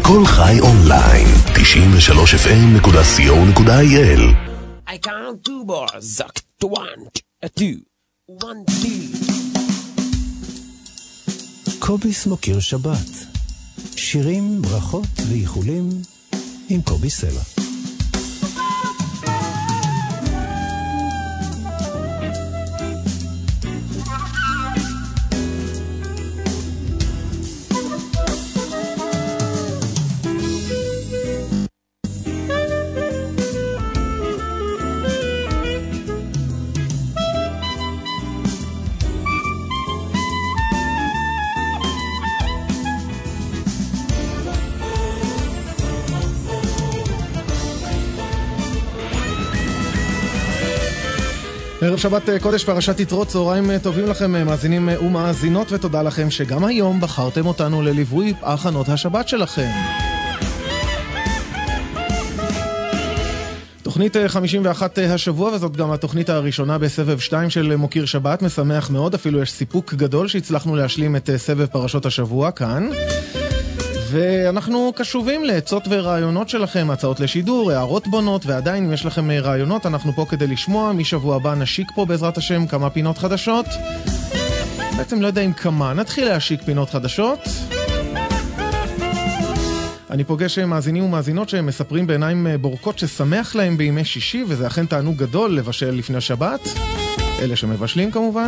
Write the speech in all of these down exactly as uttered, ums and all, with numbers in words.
כל חי אונליין, תשעים ושלוש אף אם נקודה סי או נקודה איי אל. I count two bars, to one, a two, one, two. קוביס מוקיר שבת. שירים, ברכות ואיחולים עם קובי סלע. ערב שבת קודש, פרשת יתרו, צהריים טובים לכם מאזינים ומאזינות, ותודה לכם שגם היום בחרתם אותנו לליווי הכנות השבת שלכם. תוכנית חמישים ואחת השבוע, וזאת גם התוכנית הראשונה בסבב שתיים של מוקיר שבת. משמח מאוד, אפילו יש סיפוק גדול שהצלחנו להשלים את סבב פרשות השבוע כאן. ואנחנו קשובים לעצות ורעיונות שלכם, הצעות לשידור, הערות בונות, ועדיין אם יש לכם רעיונות אנחנו פה כדי לשמוע. משבוע הבא נשיק פה בעזרת השם כמה פינות חדשות, בעצם לא יודע אם כמה, נתחיל להשיק פינות חדשות. אני פוגש מאזינים ומאזינות שהם מספרים בעיניים בורקות ששמח להם בימי שישי, וזה אכן תענוג גדול לבשל לפני שבת, אלה שמבשלים כמובן.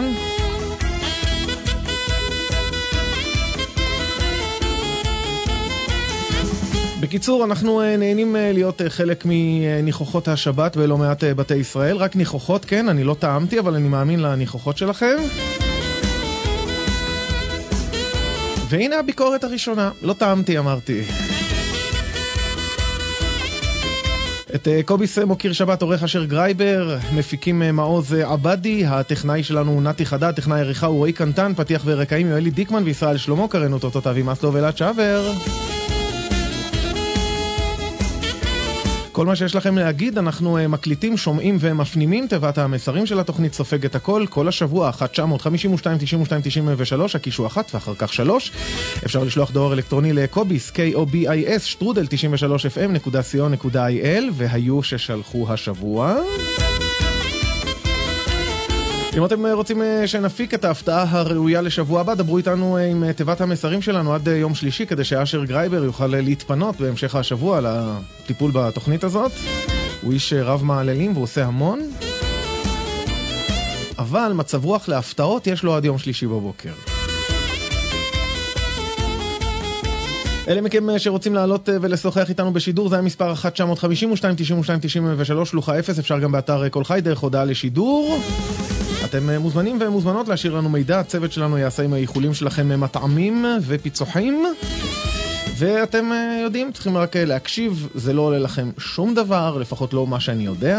בקיצור, אנחנו נהנים להיות חלק מניחוחות השבת בלא מעט בתי ישראל. רק ניחוחות, כן, אני לא טעמתי, אבל אני מאמין לניחוחות שלכם. והנה הביקורת הראשונה. לא טעמתי, אמרתי. את קוביס מוקיר שבת עורך אשר גרייבר, מפיקים מעוז עבדי, הטכנאי שלנו נתי חדד, טכנאי עריכה הוא רועי קנטן, פתיח ורקעים יואלי דיקמן וישראל שלמה, קרנו תותות אבי מסלו ואלעד שעבר. כל מה שיש לכם להגיד, אנחנו מקליטים, שומעים ומפנימים. תיבת המסרים של התוכנית סופגת הכל, כל השבוע, אחת תשע חמש שתיים תשעים ושתיים תשעים ושלוש, הקישו אחת ואחר כך שלוש. אפשר לשלוח דואר אלקטרוני לקוביס, K O B I S, שטרודל תשעים ושלוש אף אם נקודה סי או נקודה איי אל, והיו ששלחו השבוע. אם אתם רוצים שנפיק את ההפתעה הראויה לשבוע הבא, דברו איתנו עם תיבת המסרים שלנו עד יום שלישי, כדי שאשר גרייבר יוכל להתפנות בהמשך השבוע לטיפול בתוכנית הזאת. הוא איש רב מעללים והוא עושה המון, אבל מצב רוח להפתעות יש לו עד יום שלישי בבוקר. אלה מכם שרוצים לעלות ולשוחח איתנו בשידור, זה המספר אחת תשע חמש שתיים תשעים ושתיים תשעים ושלוש, שלוחה אפס. אפשר גם באתר כל חי דרך הודעה לשידור. אתם מוזמנים ומוזמנות להשאיר לנו מידע, הצוות שלנו יעשה עם האיחולים שלכם מטעמים ופיצוחים, ואתם יודעים, צריכים רק להקשיב, זה לא עולה לכם שום דבר, לפחות לא מה שאני יודע.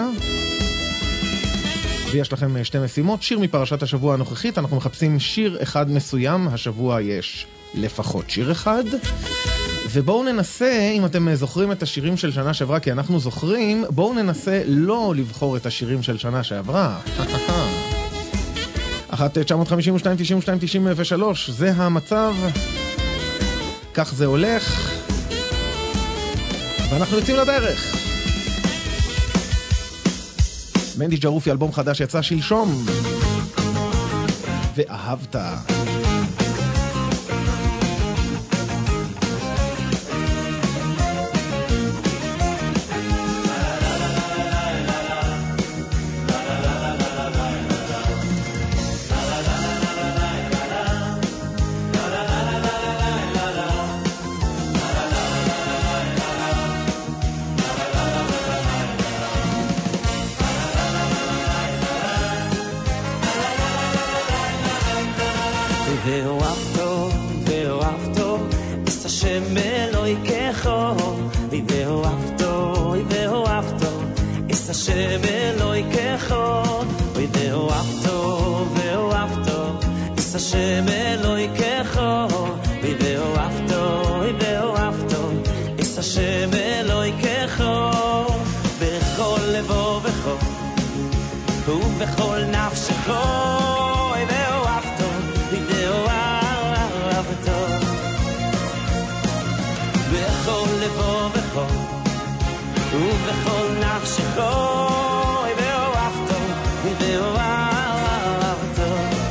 ויש לכם שתי משימות, שיר מפרשת השבוע הנוכחית, אנחנו מחפשים שיר אחד מסוים, השבוע יש לפחות שיר אחד, ובואו ננסה, אם אתם זוכרים את השירים של שנה שעברה, כי אנחנו זוכרים, בואו ננסה לא לבחור את השירים של שנה שעברה. אחת תשע חמש שתיים תשעים ושתיים תשעים ושלוש, זה המצב, כך זה הולך, ואנחנו יוצאים לדרך. מנדי ג'רופי, אלבום חדש יצא שלשום, ואהבת. ואוהבתו, ואוהבתו, את השם אלוהיכךו. ואוהבתו, ואוהבתו, את השם אלוהיכךו. ואוהבתו, ואוהבתו, את השם אלוהיכךו. ואוהבתו, ואוהבתו, את השם אלוהיכךו. בכל לבו וכל, ובכל נפשכו. בכל ובכל לבו וכל ובכל נפשכו ואוהבתו ואוהבתו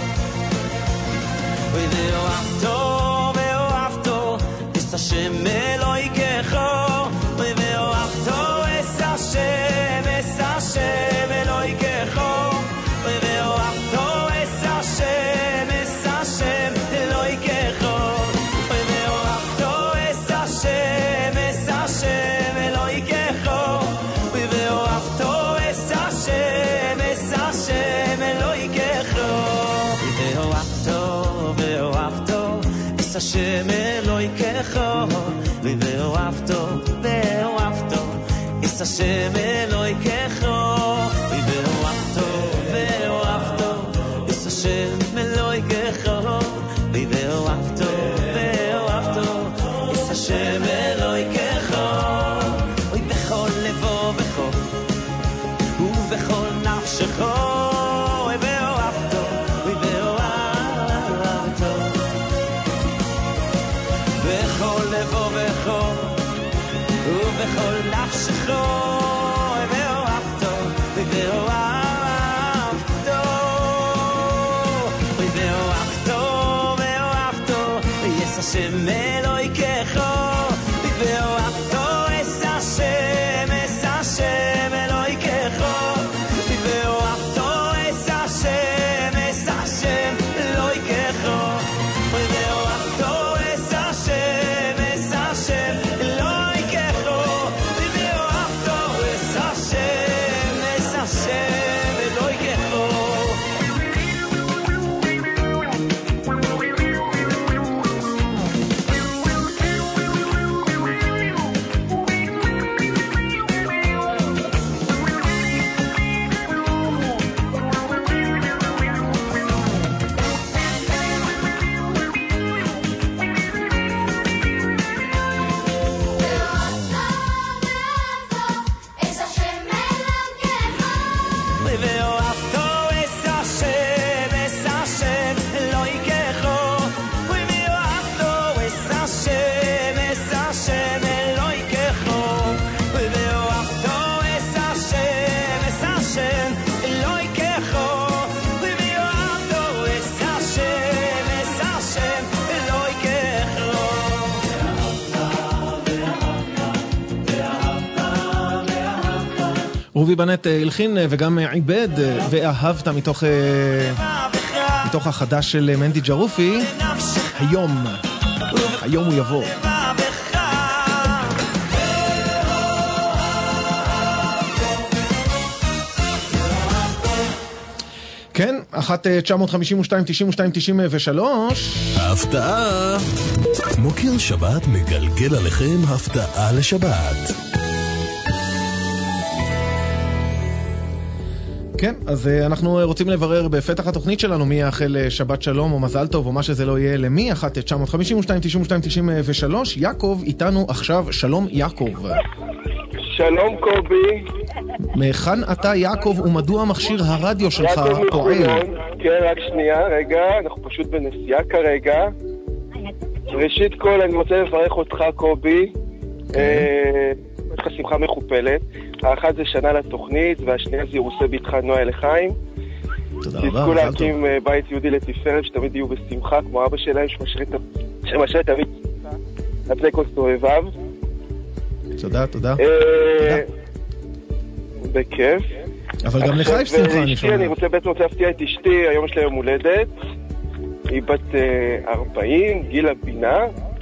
ואוהבתו ואוהבתו אס השם אלוהיכךו ואוהבתו אס השם אס השם אלוהיכךו ואוהבתו אס השם אס השם אלוהיכךו ואוהבתו אס השם אס השם אלוהיכךו ואוהבתו אס השם אס השם אלוהיכךו ואוהבתו ואוהבתו אס השם אלוהיכךו ואוהבתו ואוהבתו אס השם אלוהיכךו ואוהבתו ואוהבתו אס השם אלוהיכךו ואוהבתו ואוהבתו אס השם אלוהיכךו ובכל לבו וכל ובכל נפשכו ואוהבתו ואוהבתו בכל לבו וכל ובכל נפשכו ואוהבתו ואוהבתו ואוהבתו ואוהבתו אס השם אלוהיכךו ואוהבתו אס השם אס השם אלוהיכךו ואוהבתו אס השם אס השם אלוהיכךו ואוהבתו אס השם אס השם אלוהיכךו ואוהבתו אס השם אס השם אלוהיכךו רובי בנט הלחין וגם עיבד ואהבת מתוך מתוך החדש של מנדי ג'רופי, היום היום הוא יבוא. כן, אחת תשע חמש שתיים תשעים ושתיים תשעים ושלוש. הפתעה. מוקיר שבת מגלגל עליכם הפתעה לשבת. כן, אז אנחנו רוצים לברר בפתח התוכנית שלנו מי יאחל שבת שלום או מזל טוב או מה שזה לא יהיה למי. אחת תשע חמש שתיים תשעים ושתיים תשעים ושלוש. יעקב איתנו עכשיו. שלום יעקב. שלום קובי. מהיכן אתה יעקב ומדוע מכשיר הרדיו שלך פועל? כן, רק שנייה, רגע, אנחנו פשוט בנסיעה כרגע. ראשית כל אני רוצה לברך אותך קובי. יש לך שמחה מחופלת. האחת זה שנה לתוכנית והשנייה זה ירוסה ביתך נועה לחיים. תודה רבה. תזכו להקים בית יהודי לתפארת שתמיד יהיו בשמחה כמו אבא שלהם שמשרה תמיד לפני כל סובביו. תודה, תודה. בכיף. אבל גם לך יש שמחה, אני שומע. אני רוצה בעצם להפתיע את אשתי, היום יש לה יום הולדת. היא בת ארבעים, גיל הבינה.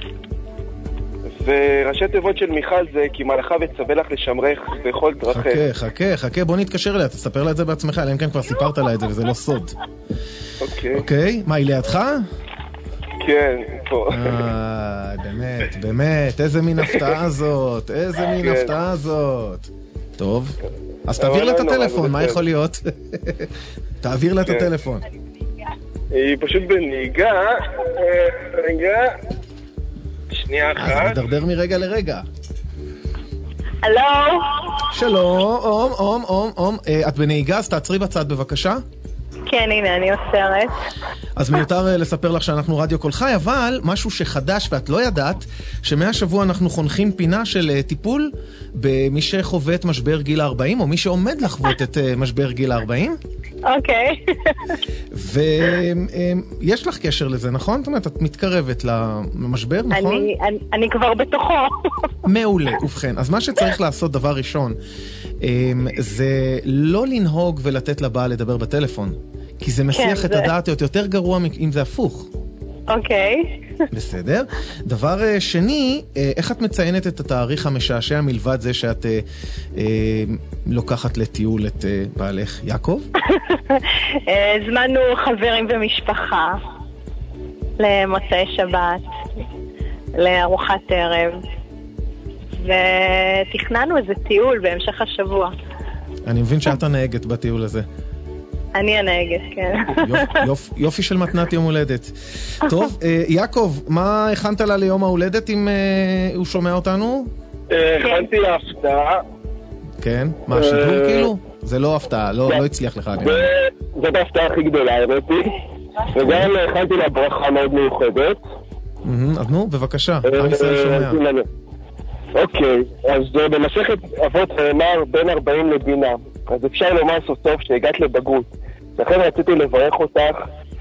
וראשי תיבות של מיכל זה כי מלאכה וצווה לך לשמרך בכל דרכך. חכה, חכה, חכה, בוא נתקשר אליה, תספר לה את זה בעצמך, אלא אם כן כבר סיפרת לה את זה וזה לא סוד. אוקיי. אוקיי, מה, היא לידך? כן, פה. אה, באמת, באמת, איזה מין הפתעה זאת, איזה מין הפתעה זאת. טוב, אז תעביר לה את הטלפון, מה יכול להיות? תעביר לה את הטלפון. היא פשוט בנהיגה, רגע, שנייה אחת. אז נדרדר מרגע לרגע. הלו? שלום, אום, אום, אום, אום. את בנהיגה, אז תעצרי בצד בבקשה. כן, כן, הנה, אני אוסרת. אז מיותר לספר לך שאנחנו רדיו כל חי, אבל משהו שחדש ואת לא ידעת, שמהשבוע אנחנו חונכים פינה של טיפול במי שחווה את משבר גיל ה-ארבעים, או מי שעומד לחוות את משבר גיל ה-ארבעים. אוקיי. ויש לך קשר לזה, נכון? זאת אומרת, את מתקרבת למשבר, נכון? אני, אני, אני כבר בתוכו. מעולה, ובכן. אז מה שצריך לעשות דבר ראשון, זה לא לנהוג ולתת לבעל לדבר בטלפון, כי זה מסיח כן, את זה... הדעת יותר גרוע אם זה הפוך. אוקיי. בסדר. דבר שני, איך את מציינת את התאריך המשעשע מלבד זה שאת אה, אה, לוקחת לטיול את אה, בעלך, יעקב? הזמנו חברים ומשפחה למוצאי שבת, לארוחת ערב, ותכננו איזה טיול בהמשך השבוע. אני מבין שאת הנהגת בטיול הזה. אני הנהגת, כן. יופ, יופ, יופי של מתנת יום הולדת. טוב, יעקב, מה הכנת לה ליום ההולדת אם הוא שומע אותנו? הכנתי לה הפתעה. כן? מה, שידור כאילו? זה לא הפתעה, לא הצליח לך. זאת ההפתעה הכי גדולה, הבאתי. וגם הכנתי לה ברכה מאוד מיוחדת. אז נו, בבקשה, עם ישראל שומע. אוקיי, אז במסכת אבות נאמר בין ארבעים לבינה. אז אפשר לומר סוף סוף שהגעת לבגרות. לכן רציתי לברך אותך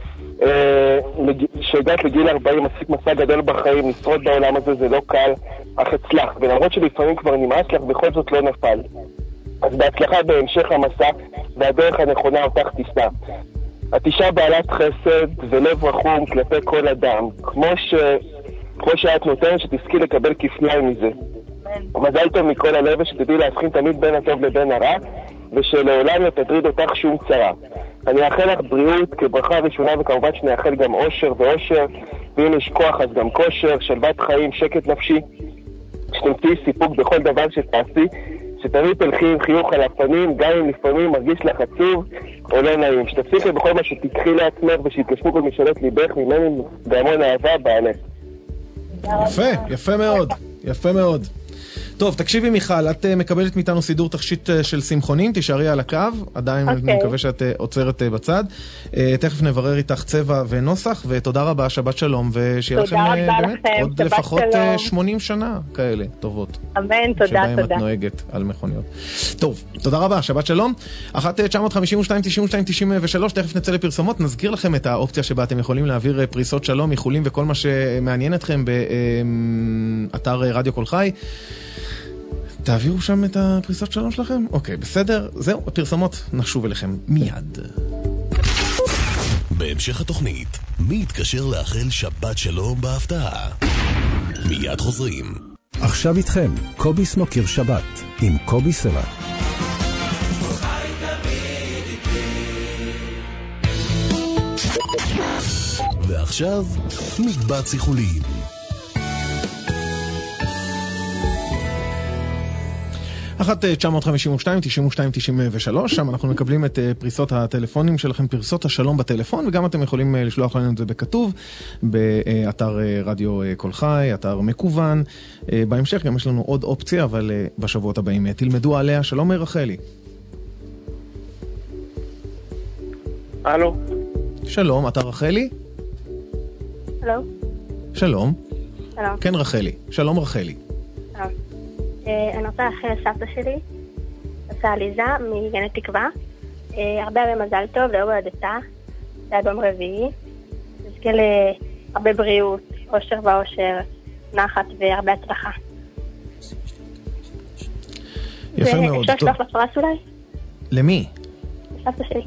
שהגעת לגיל ארבעים, עשית מסע גדול בחיים, לשרוד בעולם הזה זה לא קל, אך הצלח, ולמרות שלפעמים כבר נמאס לך, בכל זאת לא נפל. אז בהצלחה בהמשך המסע, והדרך הנכונה אותך תישא. את אישה בעלת חסד ולב רחום כלפי כל אדם, כמו ש... כמו שאת נותנת שתזכי לקבל כפליים מזה. מזל טוב מכל הלב שתדעי להבחין תמיד בין הטוב לבין הרע, ושלעולם לא תטריד אותך שום צרה. אני אאחל לך בריאות כברכה ראשונה, וכמובן שנאחל גם אושר ואושר, ואם יש כוח אז גם כושר, שלוות חיים, שקט נפשי, שתמצאי סיפוק בכל דבר שתעשי, שתמיד תלכי עם חיוך על הפנים, גם אם לפעמים מרגיש לך עצוב או לא נעים, שתפסיקי בכל מה שתקחי לעצמך ושתתקשמו כל משאלות ליבך ממני בהמון אהבה בעלך. יפה, יפה מאוד, יפה מאוד. טוב, תקשיבי מיכל, את uh, מקבלת מאיתנו סידור תכשיט uh, של שמחונים, תישארי על הקו, עדיין okay. אני מקווה שאת uh, עוצרת uh, בצד. Uh, תכף נברר איתך צבע ונוסח, ותודה רבה, שבת שלום, ושיהיה לכם uh, באמת לכם, עוד לפחות uh, שמונים שנה כאלה טובות. אמן, תודה, שבהם תודה. את נוהגת על מכוניות. טוב, תודה רבה, שבת שלום. אחת תשע חמש שתיים תשעים ושתיים תשעים ושלוש, תכף נצא לפרסומות, נזכיר לכם את האופציה שבה אתם יכולים להעביר uh, פריסות שלום, איחולים וכל מה שמעניין אתכם באתר uh, רדיו כל חי. תעבירו שם את הפריסות שלום שלכם? אוקיי, בסדר. זהו, הפרסומות נשוב אליכם מיד. בהמשך התוכנית, מי יתקשר לאחל שבת שלום בהפתעה? מיד חוזרים. עכשיו איתכם, קובי סמוקר שבת, עם קובי סלע. ועכשיו, מקבץ איחולים. אחת תשע חמש שתיים תשעים ושתיים תשעים ושלוש, שם אנחנו מקבלים את פריסות הטלפונים שלכם, פריסות השלום בטלפון, וגם אתם יכולים לשלוח לנו את זה בכתוב באתר רדיו כל חי, אתר מקוון. בהמשך גם יש לנו עוד אופציה, אבל בשבועות הבאים תלמדו עליה. שלום רחלי. הלו. שלום, אתה רחלי? הלו. שלום. שלום. כן רחלי. שלום רחלי. שלום. אני רוצה לאחל לסבתא שלי, עושה עליזה מגני תקווה, הרבה הרבה מזל טוב ליום הולדתה, זה אלבום רביעי, נזכה להרבה בריאות, אושר ואושר, נחת והרבה הצלחה. יפה מאוד. אפשר לשלוח לפרס אולי? למי? לסבתא שלי.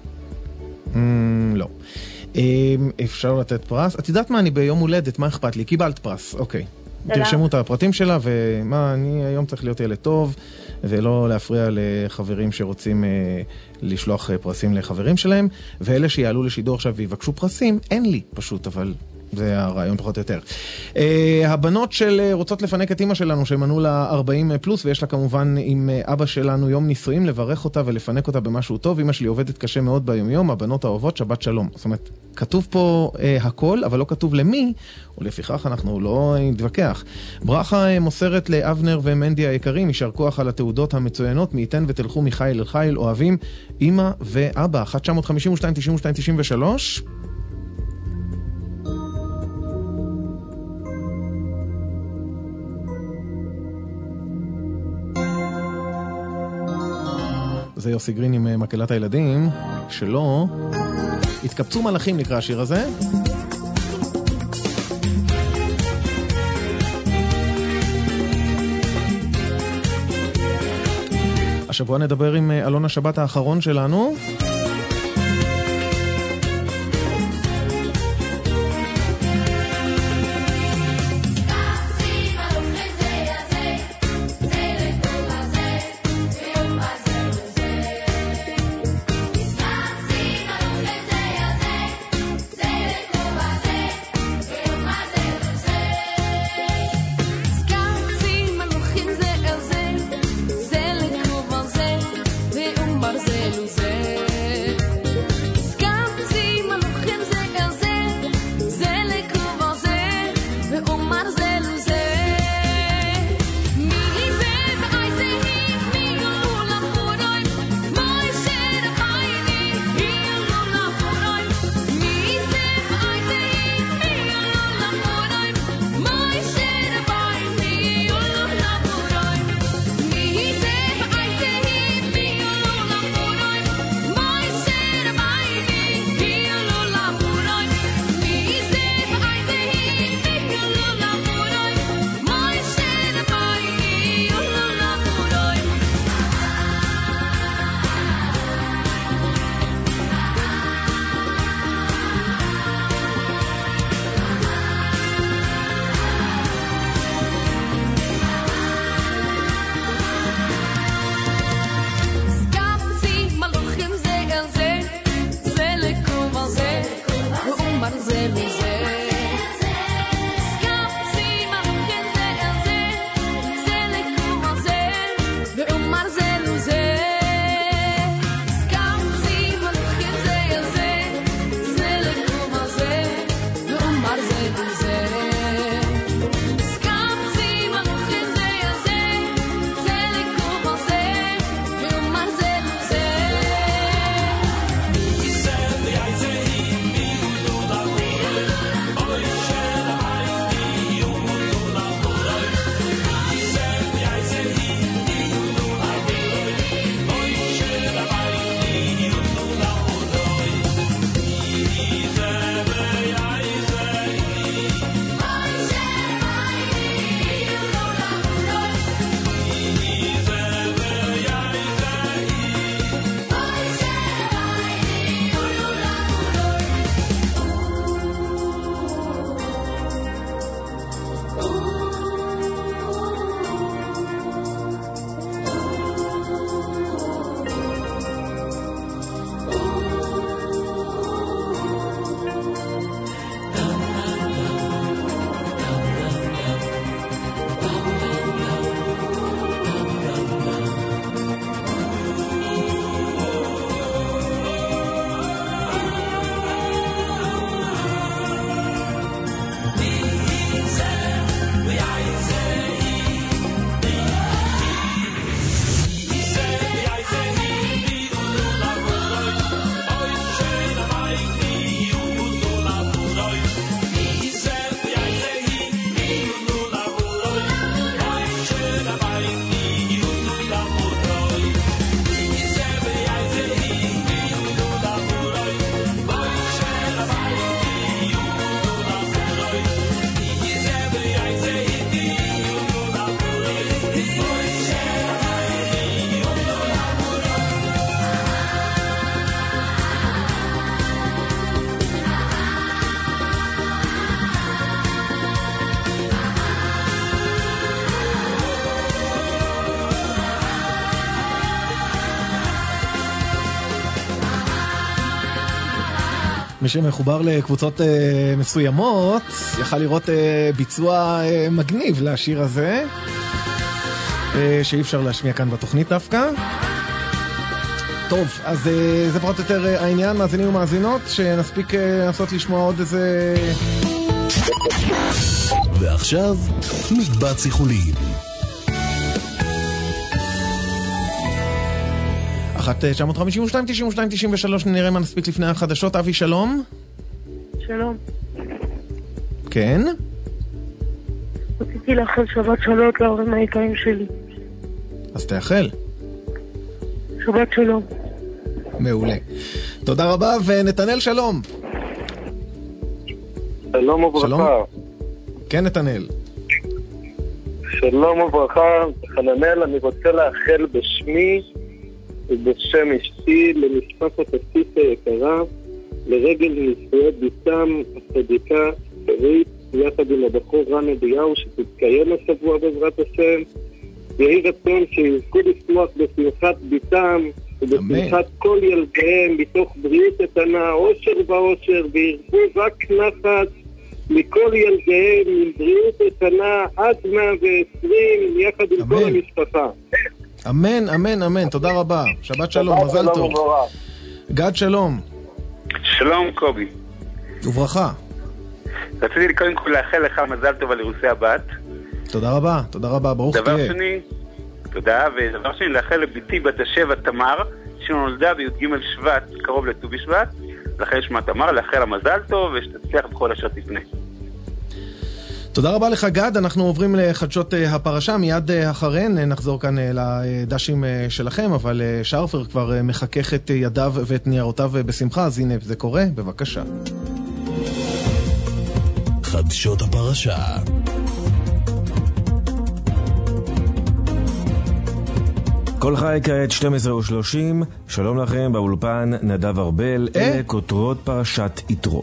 לא. אפשר לתת פרס? את יודעת מה, אני ביום הולדת, מה אכפת לי? קיבלת פרס, אוקיי. תרשמו את הפרטים שלה, ומה, אני היום צריך להיות ילד טוב, ולא להפריע לחברים שרוצים אה, לשלוח פרסים לחברים שלהם, ואלה שיעלו לשידור עכשיו ויבקשו פרסים, אין לי פשוט, אבל זה הרעיון פחות או יותר. Uh, הבנות של uh, רוצות לפנק את אמא שלנו, שמנו לה ארבעים פלוס, ויש לה כמובן עם uh, אבא שלנו יום נישואים, לברך אותה ולפנק אותה במשהו טוב. אמא שלי עובדת קשה מאוד ביום יום, הבנות האוהבות, שבת שלום. זאת אומרת, כתוב פה uh, הכל, אבל לא כתוב למי, ולפיכך אנחנו לא נתווכח. ברכה uh, מוסרת לאבנר ומנדי היקרים, יישר כוח על התעודות המצוינות, מייתן ותלכו מחיל אל חיל, אוהבים אמא ואבא. אחת תשע חמש שתיים תשעים ושתיים תשעים ושלוש. זה יוסי גרין עם מקהלת הילדים שלו. התקבצו מלאכים נקרא השיר הזה. השבוע נדבר עם אלון השבת האחרון שלנו. זה מי שמחובר לקבוצות אה, מסוימות יכל לראות אה, ביצוע אה, מגניב לשיר הזה, אה, שאי אפשר להשמיע כאן בתוכנית דווקא. טוב, אז אה, זה פחות או יותר אה, העניין, מאזינים ומאזינות, שנספיק אה, לנסות לשמוע עוד איזה... ועכשיו, מקבץ איחולים. אחת תשע חמש שתיים תשעים ושתיים תשעים ושלוש, נראה מה נספיק לפני החדשות. אבי, שלום. שלום. כן? רציתי לאחל שבת שלום להורים היקרים שלי. אז תאחל. שבת שלום. מעולה. תודה רבה, ונתנאל, שלום. שלום וברכה. שלום. כן, נתנאל. שלום וברכה, חננאל, אני רוצה לאחל בשמי ובשם אשתי למשפחת אסיס היקרה, לרגל נישואי בתם הצדיקה שרית, יחד עם הבחור רן אליהו, שתתקיים השבוע בעזרת השם. יהי רצון שיזכו לשמוח בשמחת בתם ובשמחת כל ילדיהם, מתוך בריאות איתנה, עושר ואושר, וירבו רק נחת מכל ילדיהם, עם בריאות איתנה עד מאה ועשרים, יחד עם אמן. כל המשפחה. אמן, אמן, אמן, תודה רבה. שבת שלום, מזל טוב. גד, שלום. שלום קובי. וברכה. רציתי קודם כל לאחל לך מזל טוב על אירוסי הבת. תודה רבה, תודה רבה, ברוך תהיה. דבר שני, תודה, ודבר שני לאחל לביתי בת השבע תמר, שנולדה בי"ג שבט, קרוב לט"ו בשבט, לאחל שמה תמר, לאחל המזל טוב ושתצליח בכל אשר תפנה. תודה רבה לך גד, אנחנו עוברים לחדשות הפרשה, מיד אחריהן נחזור כאן לדשים שלכם, אבל שרפר כבר מחכך את ידיו ואת ניירותיו בשמחה, אז הנה זה קורה, בבקשה. חדשות הפרשה. כל חי כעת שתים עשרה ושלושים, שלום לכם, באולפן נדב ארבל, אה? אלה כותרות פרשת יתרו.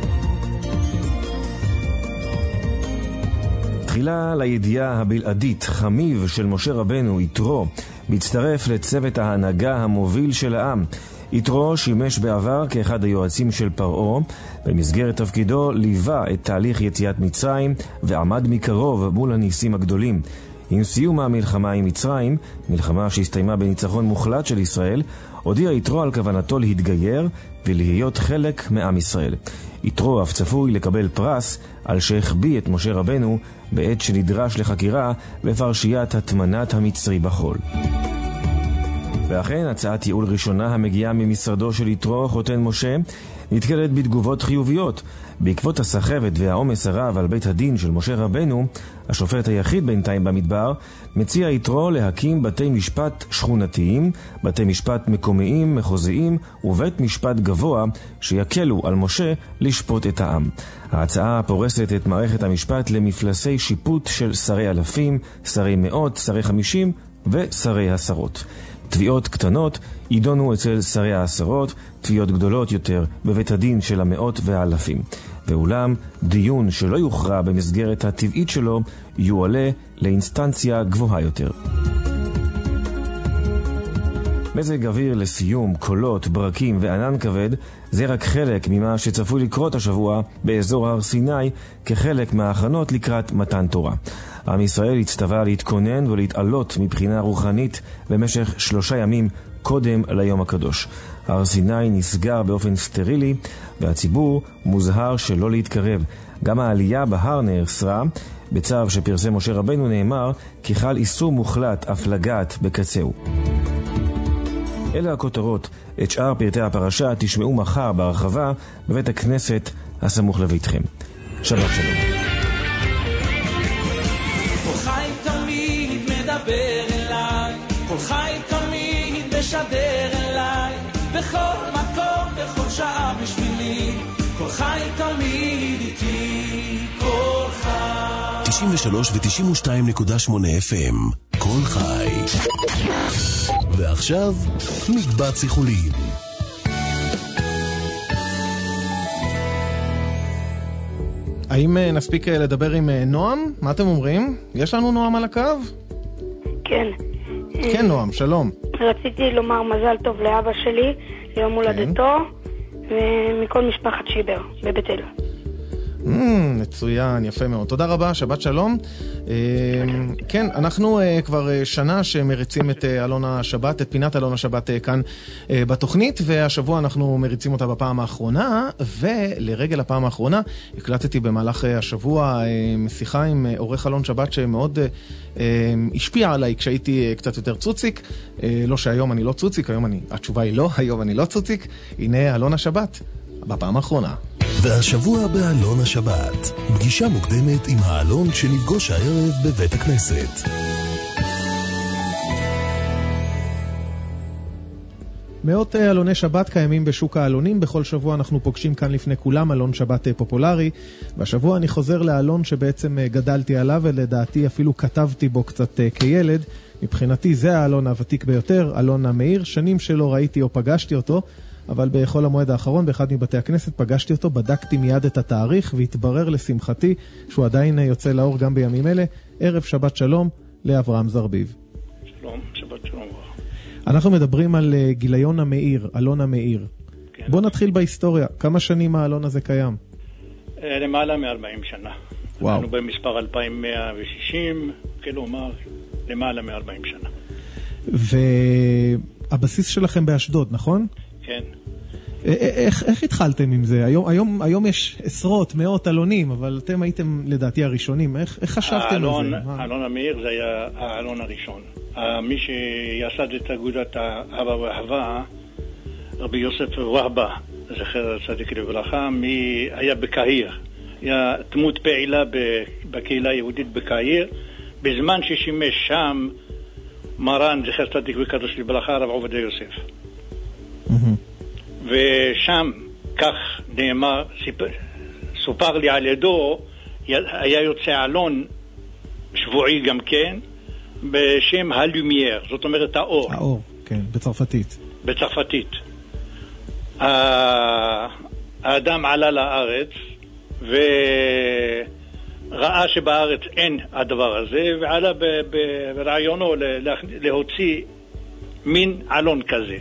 תחילה לידיעה הבלעדית, חמיו של משה רבנו, יתרו, מצטרף לצוות ההנהגה המוביל של העם. יתרו שימש בעבר כאחד היועצים של פרעה, במסגרת תפקידו ליווה את תהליך יציאת מצרים ועמד מקרוב מול הניסים הגדולים. עם סיום המלחמה עם מצרים, מלחמה שהסתיימה בניצחון מוחלט של ישראל, הודיע יתרו על כוונתו להתגייר ולהיות חלק מעם ישראל. יתרו אף צפוי לקבל פרס על שהחביא את משה רבנו בעת שנדרש לחקירה בפרשיית התמנת המצרי בחול. ואכן, הצעת ייעול ראשונה המגיעה ממשרדו של יתרו, חותן משה, נתקלת בתגובות חיוביות. בעקבות הסחבת והעומס הרב על בית הדין של משה רבנו, השופט היחיד בינתיים במדבר, מציע יתרו להקים בתי משפט שכונתיים, בתי משפט מקומיים, מחוזיים ובית משפט גבוה שיקלו על משה לשפוט את העם. ההצעה פורסת את מערכת המשפט למפלסי שיפוט של שרי אלפים, שרי מאות, שרי חמישים ושרי עשרות. תביעות קטנות יידונו אצל שרי העשרות, תביעות גדולות יותר בבית הדין של המאות והאלפים. ואולם, דיון שלא יוכרע במסגרת הטבעית שלו יועלה לאינסטנציה גבוהה יותר. מזג אוויר לסיום, קולות, ברקים וענן כבד, זה רק חלק ממה שצפוי לקרות השבוע באזור הר סיני כחלק מההכנות לקראת מתן תורה. עם ישראל הצטווה להתכונן ולהתעלות מבחינה רוחנית במשך שלושה ימים קודם ליום הקדוש. הר סיני נסגר באופן סטרילי והציבור מוזהר שלא להתקרב. גם העלייה בהר נאסרה. בצו שפרסם משה רבנו נאמר כי חל איסור מוחלט אף לגעת בקצהו. אלה הכותרות. את שאר פרטי הפרשה תשמעו מחר בהרחבה בבית הכנסת הסמוך לביתכם. שבת שלום. כל חי תמיד מדבר אליי, כל חי תמיד משדר אליי, בכל מקום, בכל שעה בשבילי, כל חי תמיד איתי, כל חי. תשעים ושלוש ו-תשעים ושתיים נקודה שמונה אף אם, כל חי. ועכשיו, מקבץ איחולים. האם נספיק לדבר עם נועם? מה אתם אומרים? יש לנו נועם על הקו? כן. כן, נועם, שלום. רציתי לומר מזל טוב לאבא שלי, ליום הולדתו, ומכל משפחת שיבר בבית אל. Mm, מצוין, יפה מאוד. תודה רבה, שבת שלום. Uh, כן, אנחנו uh, כבר uh, שנה שמריצים את uh, אלון השבת, את פינת אלון השבת uh, כאן uh, בתוכנית, והשבוע אנחנו מריצים אותה בפעם האחרונה, ולרגל הפעם האחרונה הקלטתי במהלך uh, השבוע uh, שיחה עם uh, עורך אלון שבת שמאוד uh, uh, השפיע עליי כשהייתי uh, קצת יותר צוציק. Uh, לא שהיום אני לא צוציק, היום אני, התשובה היא לא, היום אני לא צוציק. הנה אלון השבת, בפעם האחרונה. והשבוע באלון השבת, פגישה מוקדמת עם האלון שנפגוש הערב בבית הכנסת. מאות אלוני שבת קיימים בשוק האלונים, בכל שבוע אנחנו פוגשים כאן לפני כולם אלון שבת פופולרי, והשבוע אני חוזר לאלון שבעצם גדלתי עליו ולדעתי אפילו כתבתי בו קצת כילד. מבחינתי זה האלון הוותיק ביותר, אלון המאיר, שנים שלא ראיתי או פגשתי אותו, אבל בכל המועד האחרון, באחד מבתי הכנסת, פגשתי אותו, בדקתי מיד את התאריך, והתברר לשמחתי שהוא עדיין יוצא לאור גם בימים אלה. ערב שבת שלום לאברהם זרביב. שלום, שבת שלום. אנחנו מדברים על גיליון המאיר, אלון המאיר. כן. בוא נתחיל בהיסטוריה. כמה שנים האלון הזה קיים? למעלה מ-ארבעים שנה. וואו. אנחנו במספר אלפיים מאה ושישים, כלומר, למעלה מ-ארבעים שנה. והבסיס שלכם באשדוד, נכון? כן. איך, איך התחלתם עם זה? היום, היום, היום יש עשרות, מאות אלונים, אבל אתם הייתם לדעתי הראשונים. איך, איך חשבתם האלון, על זה? האלון המאיר זה היה האלון הראשון. מי שיסד את אגודת האהבה והאהבה, רבי יוסף והבה, זכר צדיק לברכה, מי היה בקהיר. היה דמות פעילה בקהילה היהודית בקהיר, בזמן ששימש שם מרן זכר צדיק וקדוש לברכה, הרב עובדיה יוסף. ושם, כך נאמר, סופר לי על ידו, היה יוצא אלון שבועי גם כן, בשם הלומייר, זאת אומרת האור. האור, כן, בצרפתית. בצרפתית. האדם עלה לארץ, וראה שבארץ אין הדבר הזה, ועלה ברעיונו להוציא מין אלון כזה.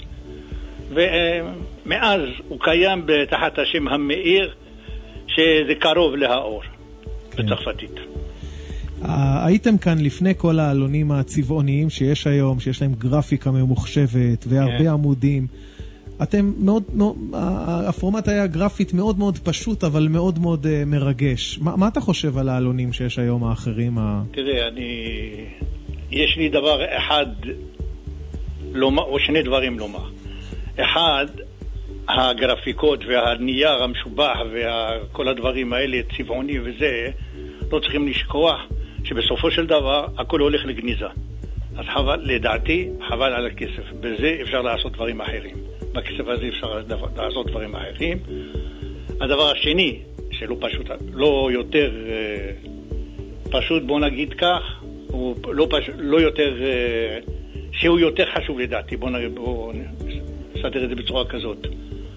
ומאז הוא קיים תחת השם המאיר, שזה קרוב להאור, כן. בצרפתית. הייתם כאן לפני כל האלונים הצבעוניים שיש היום, שיש להם גרפיקה ממוחשבת והרבה כן. עמודים. אתם מאוד, מאוד, הפורמט היה גרפית מאוד מאוד פשוט, אבל מאוד מאוד מרגש. מה, מה אתה חושב על האלונים שיש היום האחרים? תראה, אני... יש לי דבר אחד לומר, או שני דברים לומר. אחד, הגרפיקות והנייר המשובח וכל הדברים האלה, צבעוני וזה, לא צריכים לשכוח שבסופו של דבר הכל הולך לגניזה. אז חבל, לדעתי, חבל על הכסף. בזה אפשר לעשות דברים אחרים. בכסף הזה אפשר לעשות דברים אחרים. הדבר השני, שלא פשוט, לא יותר פשוט, בוא נגיד כך, הוא לא, פשוט, לא יותר, שהוא יותר חשוב לדעתי. בוא נגיד, בוא נסדר את זה בצורה כזאת.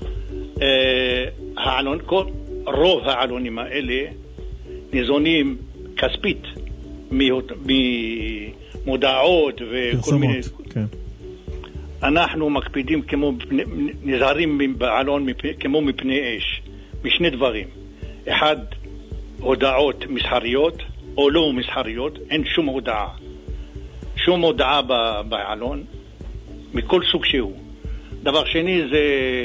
העלון, כל, רוב העלונים האלה ניזונים כספית ממודעות וכל מיני... כן. אנחנו מקפידים כמו, נזהרים בעלון כמו מפני אש, משני דברים. אחד, הודעות מסחריות או לא מסחריות, אין שום הודעה. שום הודעה בעלון, מכל סוג שהוא. דבר שני זה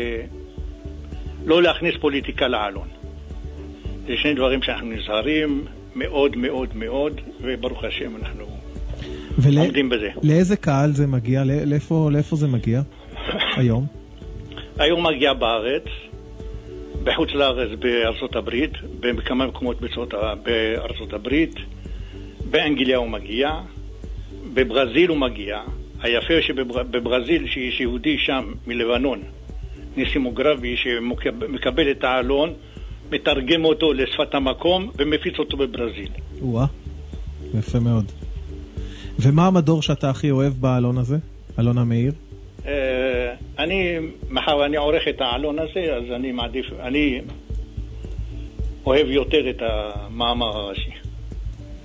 לא להכניס פוליטיקה לעלון. זה שני דברים שאנחנו נזהרים מאוד מאוד מאוד, וברוך השם אנחנו ול... עומדים בזה. לאיזה קהל זה מגיע? לאיפה, לאיפה זה מגיע היום? היום מגיע בארץ, בחוץ לארץ בארצות הברית, בכמה מקומות בארצות הברית, באנגליה הוא מגיע, בברזיל הוא מגיע. היפה שבברזיל שיש יהודי שם מלבנון, ניסימוגרפי, שמקבל את העלון, מתרגם אותו לשפת המקום ומפיץ אותו בברזיל. וואה, יפה מאוד. ומה המדור שאתה הכי אוהב בעלון הזה? אלון המאיר? אני, מחר אני עורך את העלון הזה, אז אני מעדיף, אני אוהב יותר את המאמר הראשי.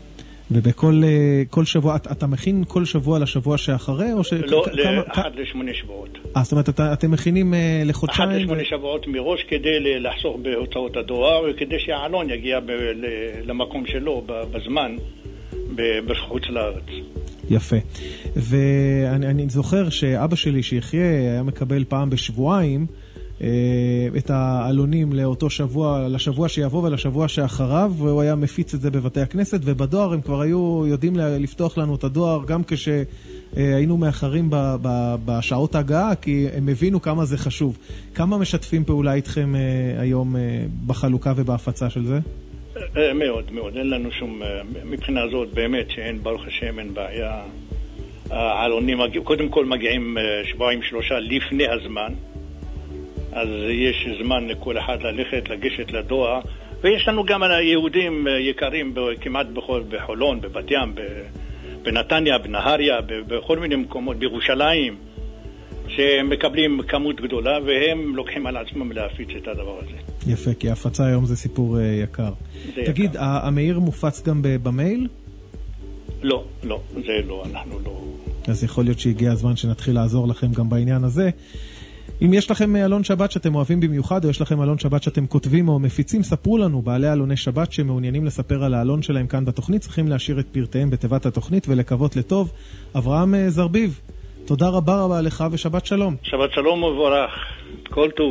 ובכל כל שבוע, אתה, אתה מכין כל שבוע לשבוע שאחרי? או ש... לא, כמה, לאחד כ... לשמונה שבועות. אה, זאת אומרת, אתה, אתם מכינים uh, לחודשיים? אחת לשמונה ו... שבועות מראש כדי לחסוך בהוצאות הדואר, וכדי שהעלון יגיע ב... למקום שלו בזמן, בחוץ לארץ. יפה. ואני אני זוכר שאבא שלי שיחיה היה מקבל פעם בשבועיים את העלונים לאותו שבוע, לשבוע שיבוא ולשבוע שאחריו, והוא היה מפיץ את זה בבתי הכנסת, ובדואר הם כבר היו יודעים לפתוח לנו את הדואר גם כשהיינו מאחרים בשעות ההגעה, כי הם הבינו כמה זה חשוב. כמה משתפים פעולה איתכם היום בחלוקה ובהפצה של זה? מאוד, מאוד. אין לנו שום, מבחינה זאת באמת שאין, ברוך השם, אין בעיה. העלונים קודם כל מגיעים שבועיים שלושה לפני הזמן, אז יש זמן לכל אחד ללכת, לגשת לדואר, ויש לנו גם יהודים יקרים כמעט בכל, בחולון, בבת ים, בנתניה, בנהריה, בכל מיני מקומות, בירושלים, שמקבלים כמות גדולה, והם לוקחים על עצמם להפיץ את הדבר הזה. יפה, כי ההפצה היום זה סיפור יקר. זה תגיד, יקר. המאיר מופץ גם במייל? לא, לא, זה לא, אנחנו לא. אז יכול להיות שהגיע הזמן שנתחיל לעזור לכם גם בעניין הזה. אם יש לכם אלון שבת שאתם אוהבים במיוחד, או יש לכם אלון שבת שאתם כותבים או מפיצים, ספרו לנו, בעלי אלוני שבת שמעוניינים לספר על האלון שלהם כאן בתוכנית, צריכים להשאיר את פרטיהם בתיבת התוכנית ולקוות לטוב. אברהם זרביב, תודה רבה רבה לך ושבת שלום. שבת שלום וברך, כל טוב.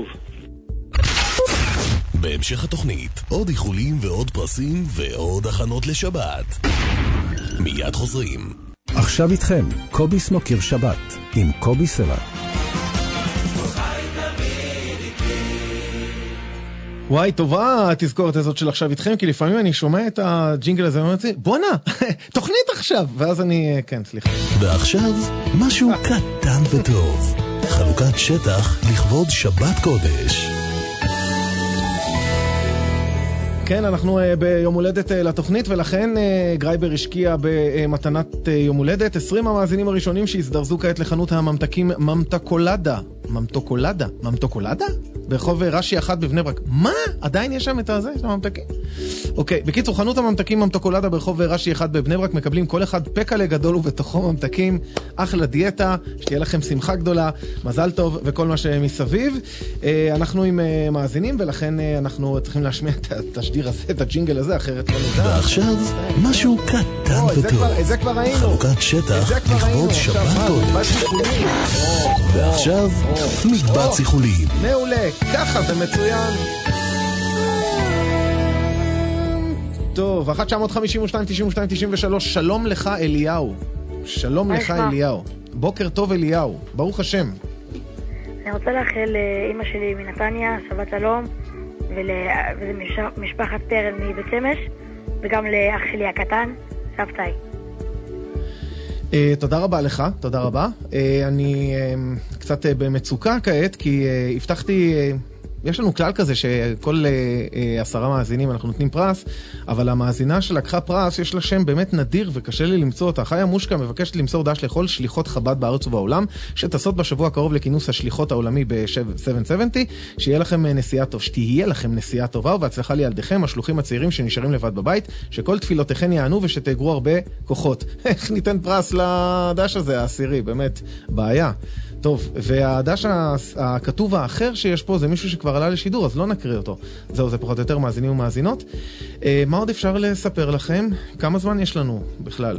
בהמשך התוכנית, עוד איחולים ועוד פרסים ועוד הכנות לשבת. מיד חוזרים. עכשיו איתכם, קובי סנוקר שבת, עם קובי סלע. וואי, טובה התזכורת הזאת של עכשיו איתכם, כי לפעמים אני שומע את הג'ינגל הזה ואומר לי, בוא'נה, תוכנית עכשיו, ואז אני, כן, סליחה. ועכשיו, משהו קטן וטוב. חלוקת שטח לכבוד שבת קודש. כן, אנחנו uh, ביום הולדת uh, לתוכנית, ולכן uh, גרייבר השקיע במתנת uh, יום הולדת. עשרים המאזינים הראשונים שהזדרזו כעת לחנות הממתקים ממתקולדה. ממתוקולדה? ממתוקולדה? ברחוב רש"י אחת בבני ברק. מה? עדיין יש שם את הזה, של הממתקים? אוקיי, בקיצור, חנות הממתקים ממתוקולדה ברחוב רש"י אחת בבני ברק, מקבלים כל אחד פקלה גדול ובתוכו ממתקים, אחלה דיאטה, שתהיה לכם שמחה גדולה, מזל טוב וכל מה שמסביב. אה, אנחנו עם אה, מאזינים, ולכן אה, אנחנו צריכים להשמיע את התשדיר הזה, את הג'ינגל הזה, אחרת לא נדע. ועכשיו, משהו קטן וטוב. את זה כבר ראינו. חלוקת שטח לכבוד שבת קודש. ועכשיו, מקבץ איחולים. מעולה, ככה זה מצוין. טוב, אחת תשע חמש שתיים תשעים ושתיים תשעים ושלוש, שלום לך אליהו. שלום לך אליהו. בוקר טוב אליהו, ברוך השם. אני רוצה לאחל לאמא שלי מנתניה, שבת שלום, ולמשפחת טרל מבית שמש, וגם לאח שלי הקטן, שבתאי. Uh, תודה רבה לך, תודה רבה. Uh, אני uh, קצת uh, במצוקה כעת, כי uh, הבטחתי, uh, יש לנו כלל כזה שכל uh, uh, עשרה מאזינים אנחנו נותנים פרס, אבל המאזינה שלקחה פרס יש לה שם באמת נדיר וקשה לי למצוא אותה. חיה מושקה מבקשת למסור דש לכל שליחות חב"ד בארץ ובעולם, שטסות בשבוע הקרוב לכינוס השליחות העולמי ב-שבע שבעים, שיהיה לכם נסיעה טוב, שתהיה לכם נסיעה טובה, ובהצלחה לילדיכם, השלוחים הצעירים שנשארים לבד בבית, שכל תפילותיכם יענו ושתאגרו הרבה כוחות. איך ניתן פרס לדש הזה, העשירי, באמת בעיה. טוב, והדש הכתוב האחר שיש פה זה מישהו שכבר עלה לשידור, אז לא נקריא אותו. זהו, זה פחות או יותר מאזינים ומאזינות. אה, מה עוד אפשר לספר לכם? כמה זמן יש לנו בכלל?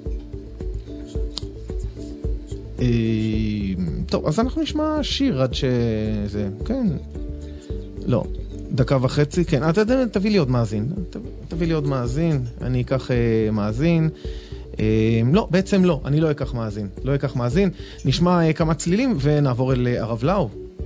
אה, טוב, אז אנחנו נשמע שיר עד שזה... כן. לא. דקה וחצי, כן. אתה תביא לי עוד מאזין. תביא לי עוד מאזין. אני אקח אה, מאזין. לא, בעצם לא, אני לא אקח מאזין, לא אקח מאזין, נשמע כמה צלילים ונעבור אל הרב לאו.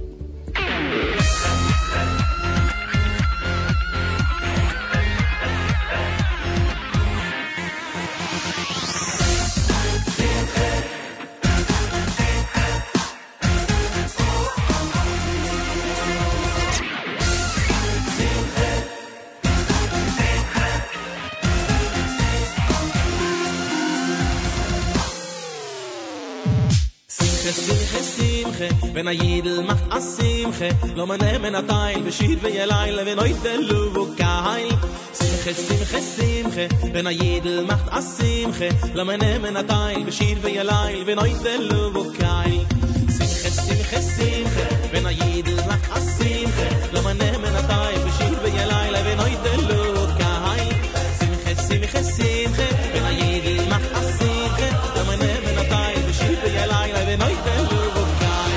wenn a jedel macht a simche lo man nehmen a teil beschid wie a leile wenn euch der luvo geil simche Simche, Simche, Simche, wenn a jedel macht a Simche, la me nehmen a Teil, beschir wie a Leil, wenn heute Lubokai. Simche, Simche, Simche, wenn a jedel macht a Simche, la me nehmen a Teil, beschir wie a Leil, wenn heute Lubokai. Simche, Simche, Simche, wenn a jedel macht a Simche, la me nehmen a Teil, beschir wie a Leil, wenn heute Lubokai.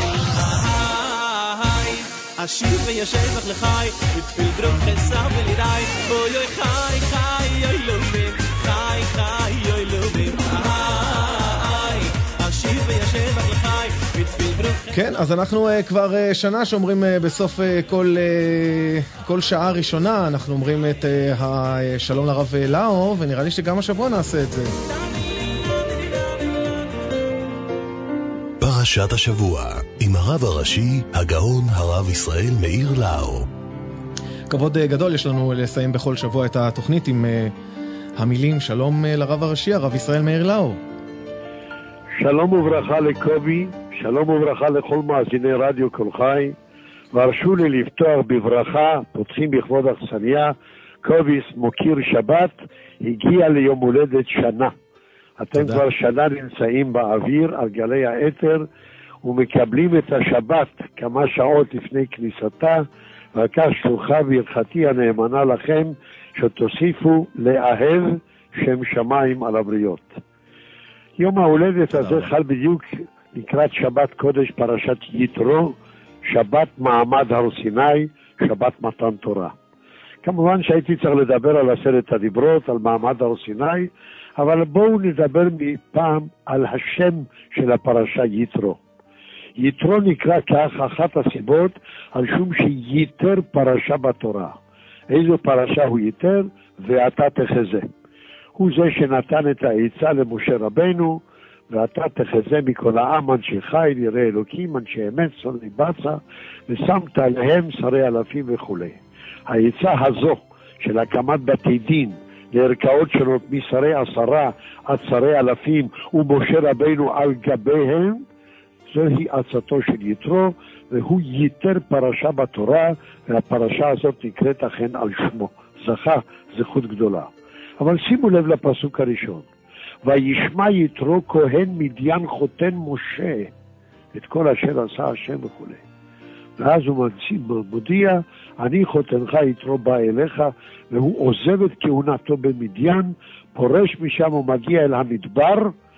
השיר וישבח לחי, בתפיל ברוך חסר ולידי, אוי אוי חי חי אוי לובים, חי חי אוי לובים, איי, השיר וישבח לחי, בתפיל ברוך... כן, אז אנחנו uh, כבר uh, שנה שאומרים uh, בסוף uh, כל, uh, כל שעה ראשונה, אנחנו אומרים את uh, השלום לרב לאו, ונראה לי שגם השבוע נעשה את זה. פרשת השבוע עם הרב הראשי, הגאון הרב ישראל מאיר לאו. כבוד גדול יש לנו לסיים בכל שבוע את התוכנית עם uh, המילים שלום uh, לרב הראשי, הרב ישראל מאיר לאו. שלום וברכה לקובי, שלום וברכה לכל מאזיני רדיו כל חי, והרשו לי לפתוח בברכה, פותחים בכבוד אכסניה, קוביס מוקיר שבת, הגיע ליום הולדת שנה. אתם תודה. כבר שנה נמצאים באוויר על גלי האתר, ומקבלים את השבת כמה שעות לפני כניסתה, וכך שלוחה ברכתי הנאמנה לכם, שתוסיפו לאהב שם שמיים על הבריות. יום ההולדת הזה חל בדיוק לקראת שבת קודש פרשת יתרו, שבת מעמד הר סיני, שבת מתן תורה. כמובן שהייתי צריך לדבר על עשרת הדיברות, על מעמד הר סיני, אבל בואו נדבר מפעם על השם של הפרשה יתרו. יתרו נקרא כך אחת הסיבות על שום שיתר פרשה בתורה. איזו פרשה הוא יתר? ואתה תחזה. הוא זה שנתן את העצה למשה רבנו, ואתה תחזה מכל העם אנשי חיל, ירא אלוקים, אנשי אמת, שונאי בצע, ושמת עליהם שרי אלפים וכו'. העצה הזו של הקמת בתי דין, לערכאות שונות משרי עשרה עד שרי אלפים ומשה רבינו על גביהם, זוהי עצתו של יתרו, והוא יתר פרשה בתורה, והפרשה הזאת נקראת אכן על שמו. זכה זכות גדולה. אבל שימו לב לפסוק הראשון. וישמע יתרו כהן מדיין חותן משה, את כל אשר עשה השם וכו'. ואז הוא מודיע, אני חותנך יתרו בא אליך, והוא עוזב את כהונתו במדיין, פורש משם ומגיע אל המדבר,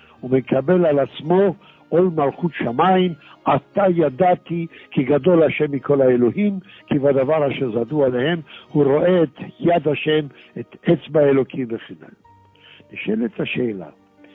ומקבל על עצמו עול מלכות שמיים, עתה ידעתי כי גדול השם מכל האלוהים, כי בדבר אשר זדו עליהם, הוא רואה את יד השם, את אצבע האלוקים וכן. נשאלת השאלה,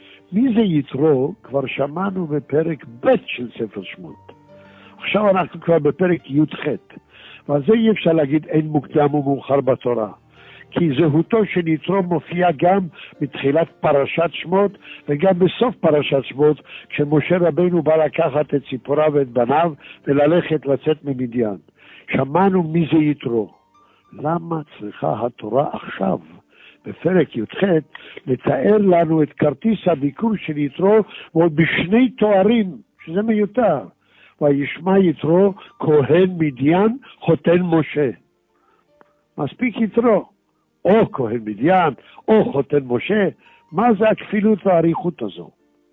מי זה יתרו? כבר שמענו בפרק ב' של ספר שמות. עכשיו אנחנו כבר בפרק י"ח, ועל זה אי אפשר להגיד אין מוקדם ומאוחר בתורה, כי זהותו של יתרו מופיע גם בתחילת פרשת שמות וגם בסוף פרשת שמות, כשמשה רבינו בא לקחת את ציפורה ואת בניו וללכת לצאת ממדיין. שמענו מי זה יתרו. למה צריכה התורה עכשיו בפרק י"ח לתאר לנו את כרטיס הביקור של יתרו ועוד בשני תוארים, שזה מיותר? וישמע יתרו כהן מדיין חותן משה. מספיק יתרו, או כהן מדיין או חותן משה. מה זה הכפילות והאריכות הזו?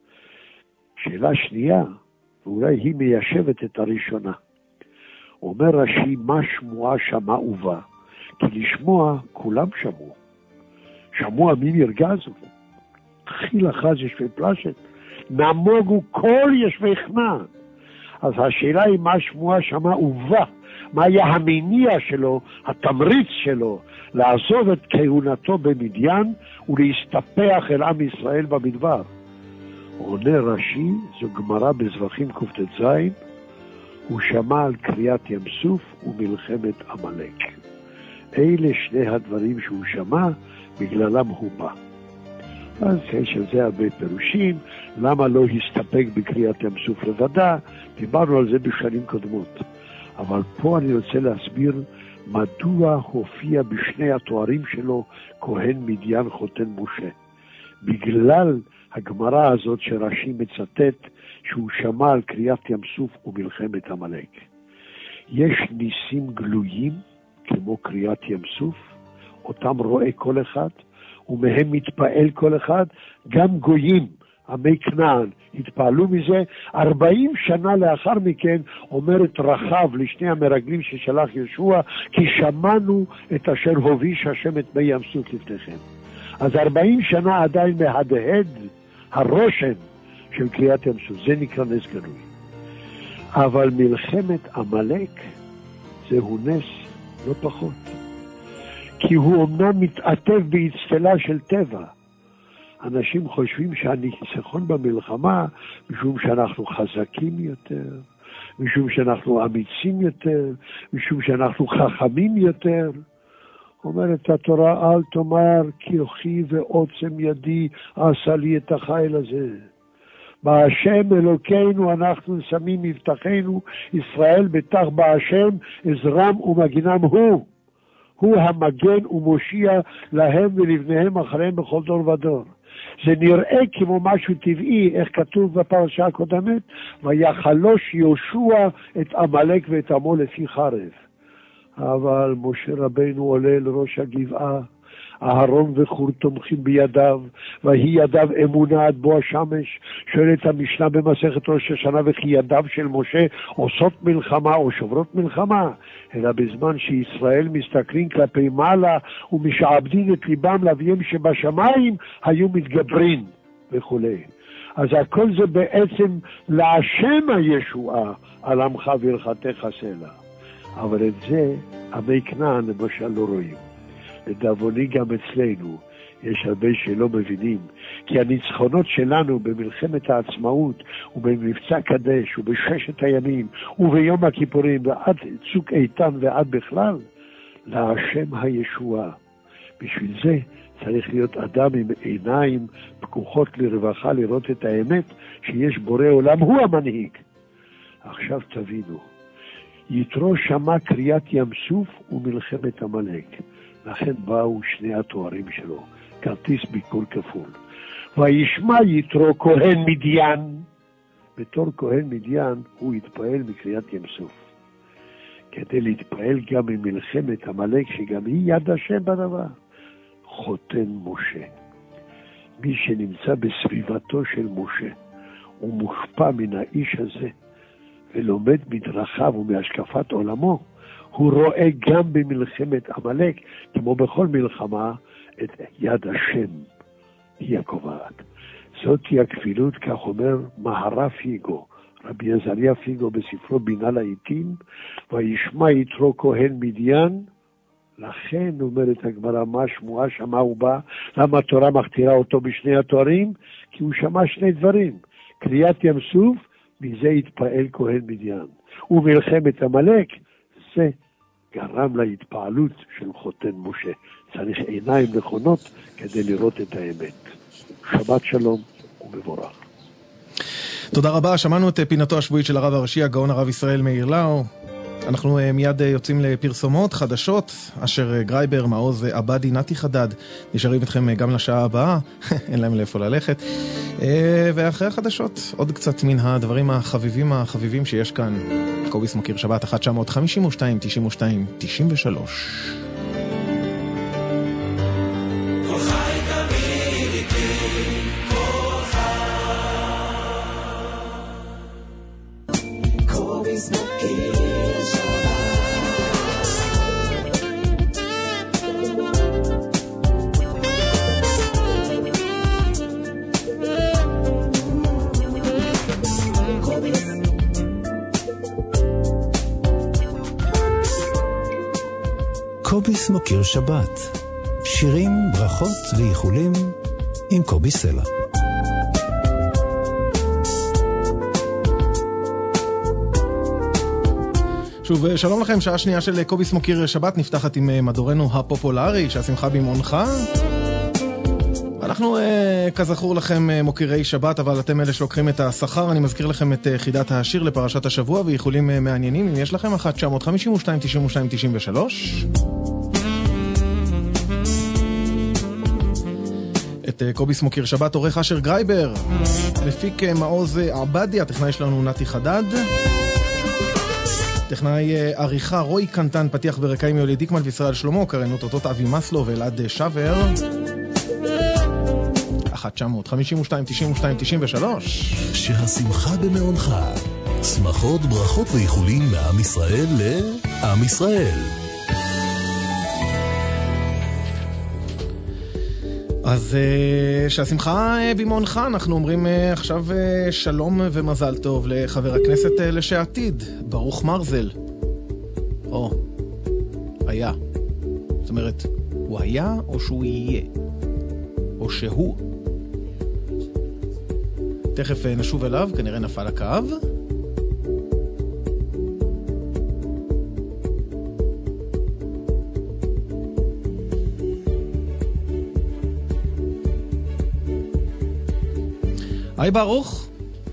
שאלה שנייה, ואולי היא מיישבת את הראשונה. אומר רש"י, מה שמועה שמע ובא? כי לשמוע כולם שמעו. שמוע מי נרגזו? חיל אחז ישבי פלשת, נמוגו כל ישבי חנן. אז השאלה היא מה שמועה שמע ובא, מה היה המניע שלו, התמריץ שלו, לעזוב את כהונתו במדיין ולהסתפח אל עם ישראל במדבר. עונה רש"י, זו גמרא בזבחים קט"ז, הוא שמע על קריאת ים סוף ומלחמת עמלק. אלה שני הדברים שהוא שמע, בגללם הוא בא. אז יש על זה הרבה פירושים, למה לא הסתפק בקריאת ים סוף לבדה, דיברנו על זה בשנים קודמות. אבל פה אני רוצה להסביר מדוע הופיע בשני התוארים שלו כהן מדיין חותן משה. בגלל הגמרא הזאת שרש"י מצטט שהוא שמע על קריאת ים סוף ומלחמת עמלק. יש ניסים גלויים כמו קריאת ים סוף, אותם רואה כל אחד, ומהם מתפעל כל אחד, גם גויים, עמי כנען, התפעלו מזה. ארבעים שנה לאחר מכן אומרת רחב לשני המרגלים ששלח ישוע, כי שמענו את אשר הוביש השם את מי ים סוף לפניכם. אז ארבעים שנה עדיין מהדהד הרושם של קריאת ים סוף, זה נקרא נס גלוי. אבל מלחמת עמלק זהו נס לא פחות, כי הוא אמנם מתעטף באצטלה של טבע. אנשים חושבים שהניצחון במלחמה משום שאנחנו חזקים יותר, משום שאנחנו אמיצים יותר, משום שאנחנו חכמים יותר. אומרת התורה, אל תאמר כוחי ועוצם ידי עשה לי את החיל הזה. בהשם אלוקינו אנחנו שמים מבטחנו, ישראל בטח בהשם עזרם ומגינם הוא. הוא המגן ומושיע להם ולבניהם אחריהם בכל דור ודור. זה נראה כמו משהו טבעי, איך כתוב בפרשה הקודמת, ויחלוש יהושע את עמלק ואת עמו לפי חרב. אבל משה רבנו עולה לראש הגבעה, אהרון וחור תומכים בידיו, והיא ידיו אמונה עד בוא השמש. שואלת המשנה במסכת ראש השנה, וכי ידיו של משה עושות מלחמה או שוברות מלחמה? אלא בזמן שישראל מסתכלים כלפי מעלה ומשעבדים את ליבם לאביהם שבשמיים, היו מתגברים וכו'. אז הכל זה בעצם להשם הישועה, על עמך והלכתך סלע. אבל את זה עמי כנען למשל לא רואים. לדאבוני גם אצלנו יש הרבה שלא מבינים, כי הניצחונות שלנו במלחמת העצמאות ובמבצע קדש ובששת הימים וביום הכיפורים ועד צוק איתן ועד בכלל, להשם הישועה. בשביל זה צריך להיות אדם עם עיניים פקוחות לרווחה, לראות את האמת שיש בורא עולם, הוא המנהיג. עכשיו תבינו, יתרו שמע קריאת ים סוף ומלחמת עמלק, לכן באו שני התוארים שלו, כרטיס ביקור כפול. וישמע יתרו כהן מדיין, בתור כהן מדיין הוא התפעל מקריאת ים סוף, כדי להתפעל גם ממלחמת עמלק שגם היא יד השם בדבר. חותן משה, מי שנמצא בסביבתו של משה ומושפע מן האיש הזה ולומד מדרכיו ומהשקפת עולמו, הוא רואה גם במלחמת עמלק, כמו בכל מלחמה, את יד השם היא הקובעת. זאת היא הכפילות, כך אומר מהר"ל פיגו, רבי עזריה פיגו בספרו בינה לעיתים, וישמע יתרו כהן מדיין. לכן אומרת הגמרא, מה שמועה שמע הוא בא, למה התורה מכתירה אותו בשני התוארים? כי הוא שמע שני דברים, קריאת ים סוף, מזה התפעל כהן מדיין, ומלחמת עמלק, זה גרם להתפעלות של חותן משה. צריך עיניים נכונות כדי לראות את האמת. שבת שלום ומבורך. תודה רבה, שמענו את פינתו השבועית של הרב הראשי, הגאון הרב ישראל מאיר לאו. אנחנו מיד יוצאים לפרסומות, חדשות, אשר גרייבר, מעוז עבדי, נתי חדד, נשארים איתכם גם לשעה הבאה, אין להם לאיפה ללכת. ואחרי החדשות, עוד קצת מן הדברים החביבים החביבים שיש כאן. קוביס מוקיר שבת, אחת תשע חמש שתיים תשעים ושתיים תשעים ושלוש. קוביס מוקיר שבת, שירים, ברכות ואיחולים עם קובי סלע. שוב, שלום לכם, שעה שנייה של קוביס מוקיר שבת נפתחת עם מדורנו הפופולרי, שהשמחה במעונך. אנחנו, כזכור לכם, מוקירי שבת, אבל אתם אלה שלוקחים את השכר. אני מזכיר לכם את חידת השיר לפרשת השבוע ואיחולים מעניינים. אם יש לכם, אחת תשע חמש שתיים תשעים ושתיים תשעים ושלוש. את קוביס מוקיר שבת עורך אשר גרייבר, מפיק מעוז עבדי, הטכנאי שלנו נתי חדד, טכנאי עריכה רוי קנטן, פתיח ברקעים יולי דיקמן וישראל שלמה, קריינות אותות אבי מסלו ואלעד שבר. אחת תשע חמש שתיים תשעים ושתיים תשעים ושלוש. שהשמחה במעונך. שמחות, ברכות ואיחולים מעם ישראל לעם ישראל. אז שהשמחה במעונך, אנחנו אומרים עכשיו שלום ומזל טוב לחבר הכנסת לשעתיד, ברוך מרזל. או, היה. זאת אומרת, הוא היה או שהוא יהיה? או שהוא? תכף נשוב אליו, כנראה נפל הקו. היי ברוך.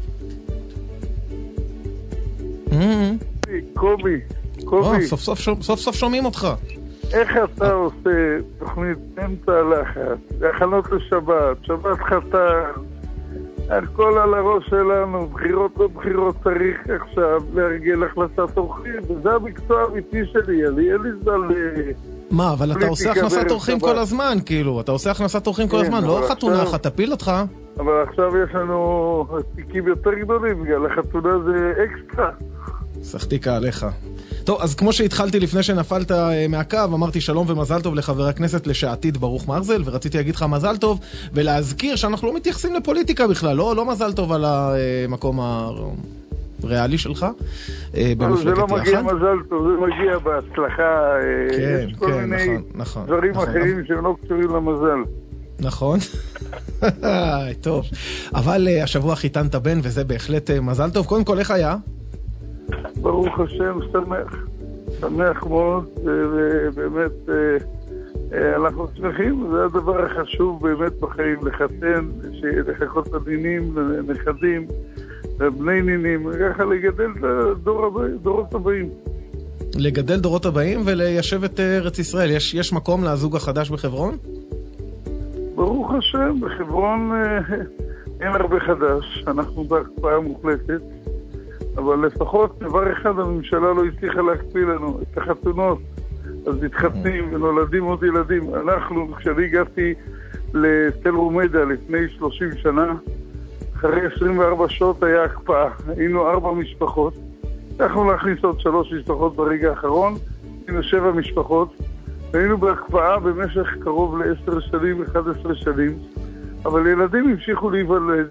קובי, קובי. סוף סוף שומעים אותך. איך אתה עושה תוכנית אמצע הלחץ, הכנות לשבת, שבת חתן, הכל על הראש שלנו, בחירות לא בחירות צריך עכשיו להרגל החלטת אורחים, וזה המקצוע האמיתי שלי, אני אין לי זמן ל... מה, אבל אתה עושה הכנסת אורחים כל הזמן, כאילו, אתה עושה הכנסת אורחים כל הזמן, לא חתונה אחת, תפיל אותך. אבל עכשיו יש לנו תיקים יותר גדולים, בגלל החתונה זה אקסטרה. שחתיקה עליך. טוב, אז כמו שהתחלתי לפני שנפלת מהקו, אמרתי שלום ומזל טוב לחבר הכנסת לשעתיד ברוך מרזל, ורציתי להגיד לך מזל טוב, ולהזכיר שאנחנו לא מתייחסים לפוליטיקה בכלל, לא, לא מזל טוב על המקום הריאלי שלך, במפלגת זה לא מגיע יחד. מזל טוב, זה מגיע בהצלחה, כן, יש כל כן, מיני נכון, נכון, דברים נכון. אחרים שהם לא קשורים למזל. נכון. טוב, אבל uh, השבוע חיתנת בן, וזה בהחלט uh, מזל טוב. קודם כל, איך היה? ברוך השם, שמח. שמח מאוד, ובאמת uh, uh, אנחנו שמחים, זה הדבר החשוב באמת בחיים, לחתן, לחכות את הנינים, לנכדים, לבני נינים, ככה לגדל את הדור הבא, דורות הבאים. לגדל דורות הבאים וליישב את ארץ ישראל. יש, יש מקום לזוג החדש בחברון? ברוך השם, בחברון אין הרבה חדש, אנחנו בהקפאה מוחלטת, אבל לפחות דבר אחד הממשלה לא הצליחה להקפיא לנו, את החתונות, אז מתחתנים ונולדים עוד ילדים. אנחנו, כשאני הגעתי לתל רומדה לפני שלושים שנה, אחרי עשרים וארבע שעות היה הקפאה, היינו ארבע משפחות, אנחנו להכניס עוד שלוש משפחות ברגע האחרון, היינו שבע משפחות, היינו בהקפאה במשך קרוב לעשר שנים, אחד עשרה שנים, אבל ילדים המשיכו להיוולד,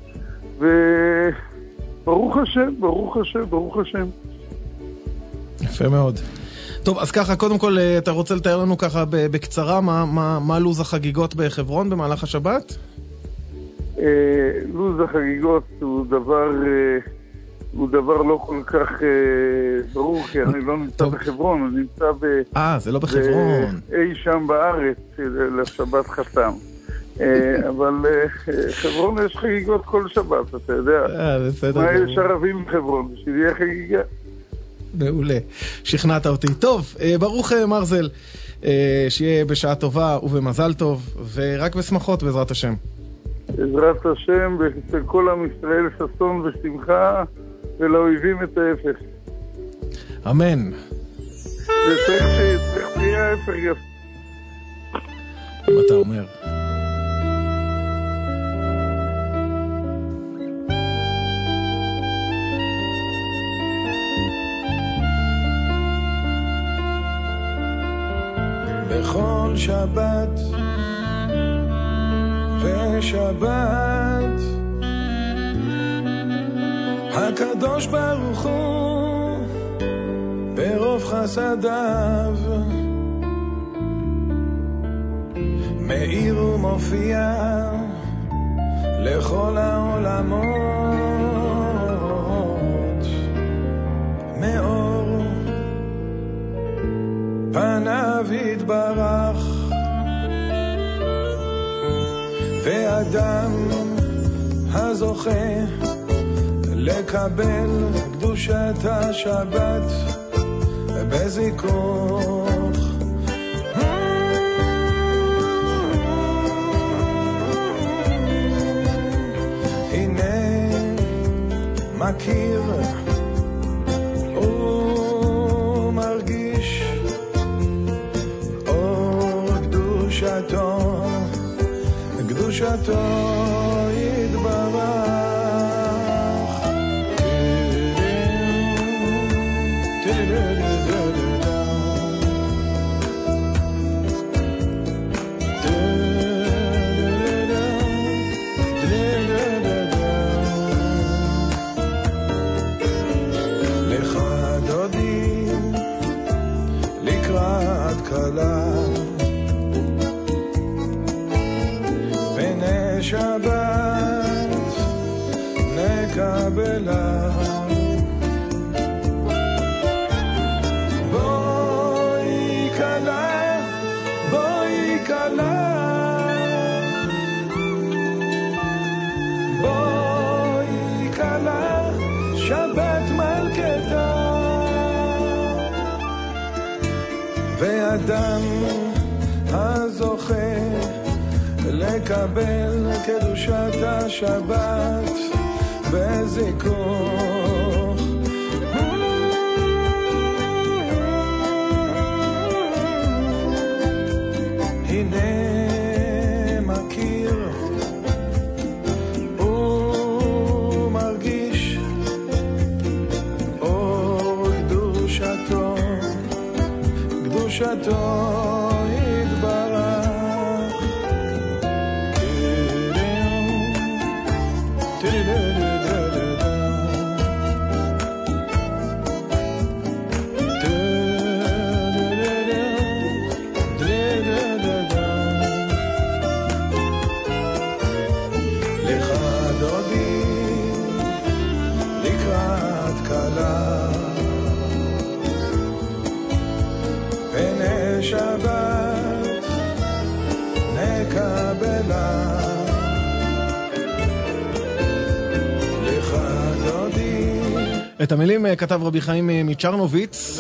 וברוך השם, ברוך השם, ברוך השם. יפה מאוד. טוב, אז ככה, קודם כל, אתה רוצה לתאר לנו ככה בקצרה, מה, מה, מה לוז החגיגות בחברון במהלך השבת? לוז החגיגות הוא דבר... הוא דבר לא כל כך אה, ברור, כי אני לא נמצא טוב. בחברון, אני נמצא ב... אה, זה לא בחברון. אי שם בארץ, לשבת חתם. אה, אבל אה, חברון יש חגיגות כל שבת, אתה יודע. אה, בסדר. מה יש ערבים בחברון? שתהיה חגיגה. מעולה. שכנעת אותי. טוב, אה, ברוך אה, מרזל, אה, שיהיה בשעה טובה ובמזל טוב, ורק בשמחות בעזרת השם. בעזרת השם, ואצל כל עם ישראל ששון ושמחה, ולאויבים את ההפך. אמן. וצריך שיהיה ההפך גם. מה אתה אומר? בכל שבת ושבת הקדוש ברוך הוא ברוב חסדיו מאיר ומופיע לכל העולמות מאור פניו יתברך ואדם הזוכה לקבל קדושת השבת בזיכוך הנה מכיר קדושתו יתברך. לך דודי לקראת קלה בני שבת נקבלה. בואי קלה, בואי קלה, בואי קלה, שבת מלכתה. ואדם הזוכה לקבל קדושת השבת בזיכוך, הנה מכיר ומרגיש אור קדושתו, קדושתו שבת נקבלה. לך דודי. את המילים כתב רבי חיים מצ'רנוביץ,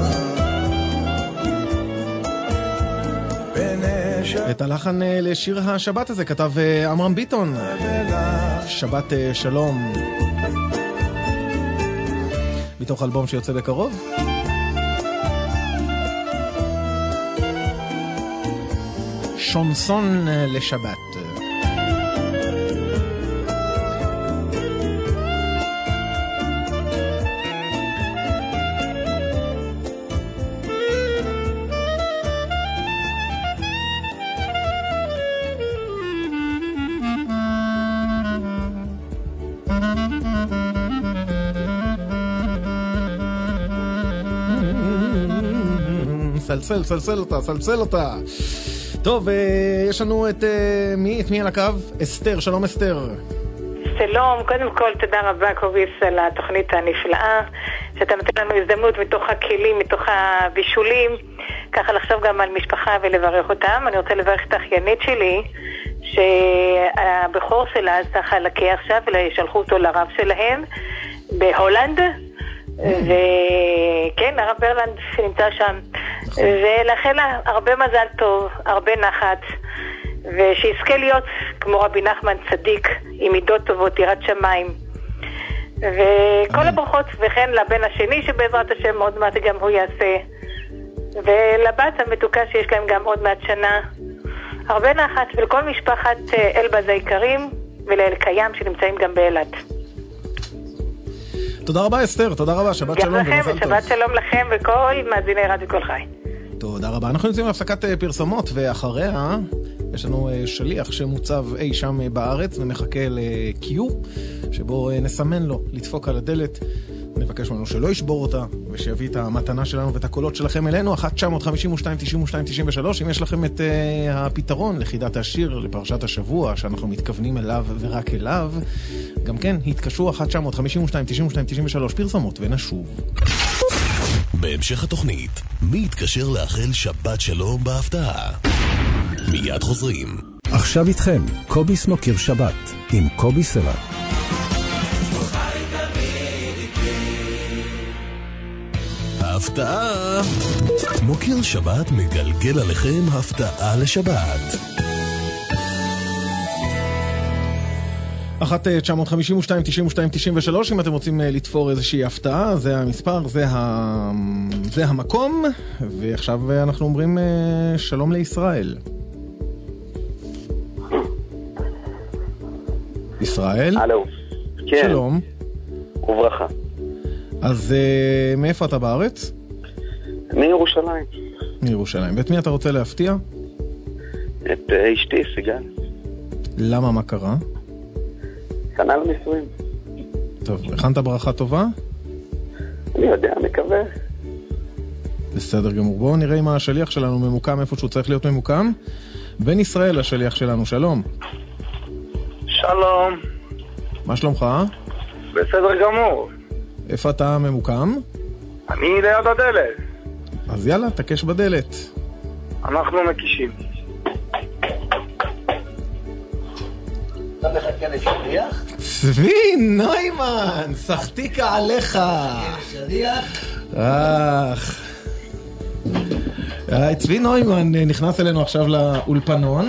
את הלחן לשיר השבת הזה כתב אמרם ביטון. שבת שלום, מתוך אלבום שיוצא בקרוב. שונסון לשבת. סלסל, סלסל אותה, סלסל אותה. טוב, יש לנו את מי, את מי על הקו? אסתר, שלום אסתר. שלום, קודם כל תודה רבה קוביס על התוכנית הנפלאה, שאתה נותן לנו הזדמנות מתוך הכלים, מתוך הבישולים, ככה לחשוב גם על משפחה ולברך אותם. אני רוצה לברך את האחיינית שלי, שהבכור שלה זכה לקה עכשיו, ושלחו אותו לרב שלהם בהולנד, וכן, הרב ברלנד שנמצא שם, ולאחל לה הרבה מזל טוב, הרבה נחת, ושיזכה להיות כמו רבי נחמן צדיק עם מידות טובות, יראת שמיים, וכל הברכות, וכן לבן השני שבעזרת השם עוד מעט גם הוא יעשה, ולבת המתוקה שיש להם גם עוד מעט שנה, הרבה נחת, ולכל משפחת אלבז היקרים ולאל קיים שנמצאים גם באילת. תודה רבה אסתר, תודה רבה, שבת שלום ומזל טוב. שבת שלום לכם וכל מאזיני רדיו כל חי. תודה רבה. אנחנו יוצאים להפסקת פרסומות, ואחריה יש לנו שליח שמוצב אי שם בארץ ומחכה לקיו, שבו נסמן לו לדפוק על הדלת. נבקש ממנו שלא ישבור אותה, ושיביא את המתנה שלנו ואת הקולות שלכם אלינו. אחת תשע חמש שתיים תשעים ושתיים תשעים ושלוש. אם יש לכם את uh, הפתרון לחידת השיר לפרשת השבוע שאנחנו מתכוונים אליו ורק אליו, גם כן התקשרו אחת תשע חמש שתיים תשעים ושתיים תשעים ושלוש. פרסומות ונשוב. בהמשך התוכנית, מי יתקשר לאחל שבת שלום בהפתעה? מיד חוזרים. עכשיו איתכם, קוביס מוקיר שבת עם קובי סלע. הפתעה. מוקיר שבת מגלגל עליכם הפתעה לשבת. אחת תשע חמש שתיים תשעים ושתיים תשעים ושלוש. אם אתם רוצים לתפור איזושהי הפתעה, זה המספר, זה, ה... זה המקום. ועכשיו אנחנו אומרים שלום לישראל. ישראל? הלו. כן. שלום. וברכה. אז uh, מאיפה אתה בארץ? מירושלים. מירושלים. ואת מי אתה רוצה להפתיע? את uh, אשתי, סיגל. למה, מה קרה? שנה לנישואים. טוב, הכנת ברכה טובה? אני יודע, מקווה. בסדר גמור. בואו נראה אם השליח שלנו ממוקם איפה שהוא צריך להיות ממוקם. בן ישראל השליח שלנו, שלום. שלום. מה שלומך? בסדר גמור. איפה אתה ממוקם? אני ליד הדלת. אז יאללה, תקש בדלת. אנחנו מקישים. אתה מחכה לשליח? צבי נוימן, שחתיקה עליך. שליח? אך. צבי נוימן נכנס אלינו עכשיו לאולפנון,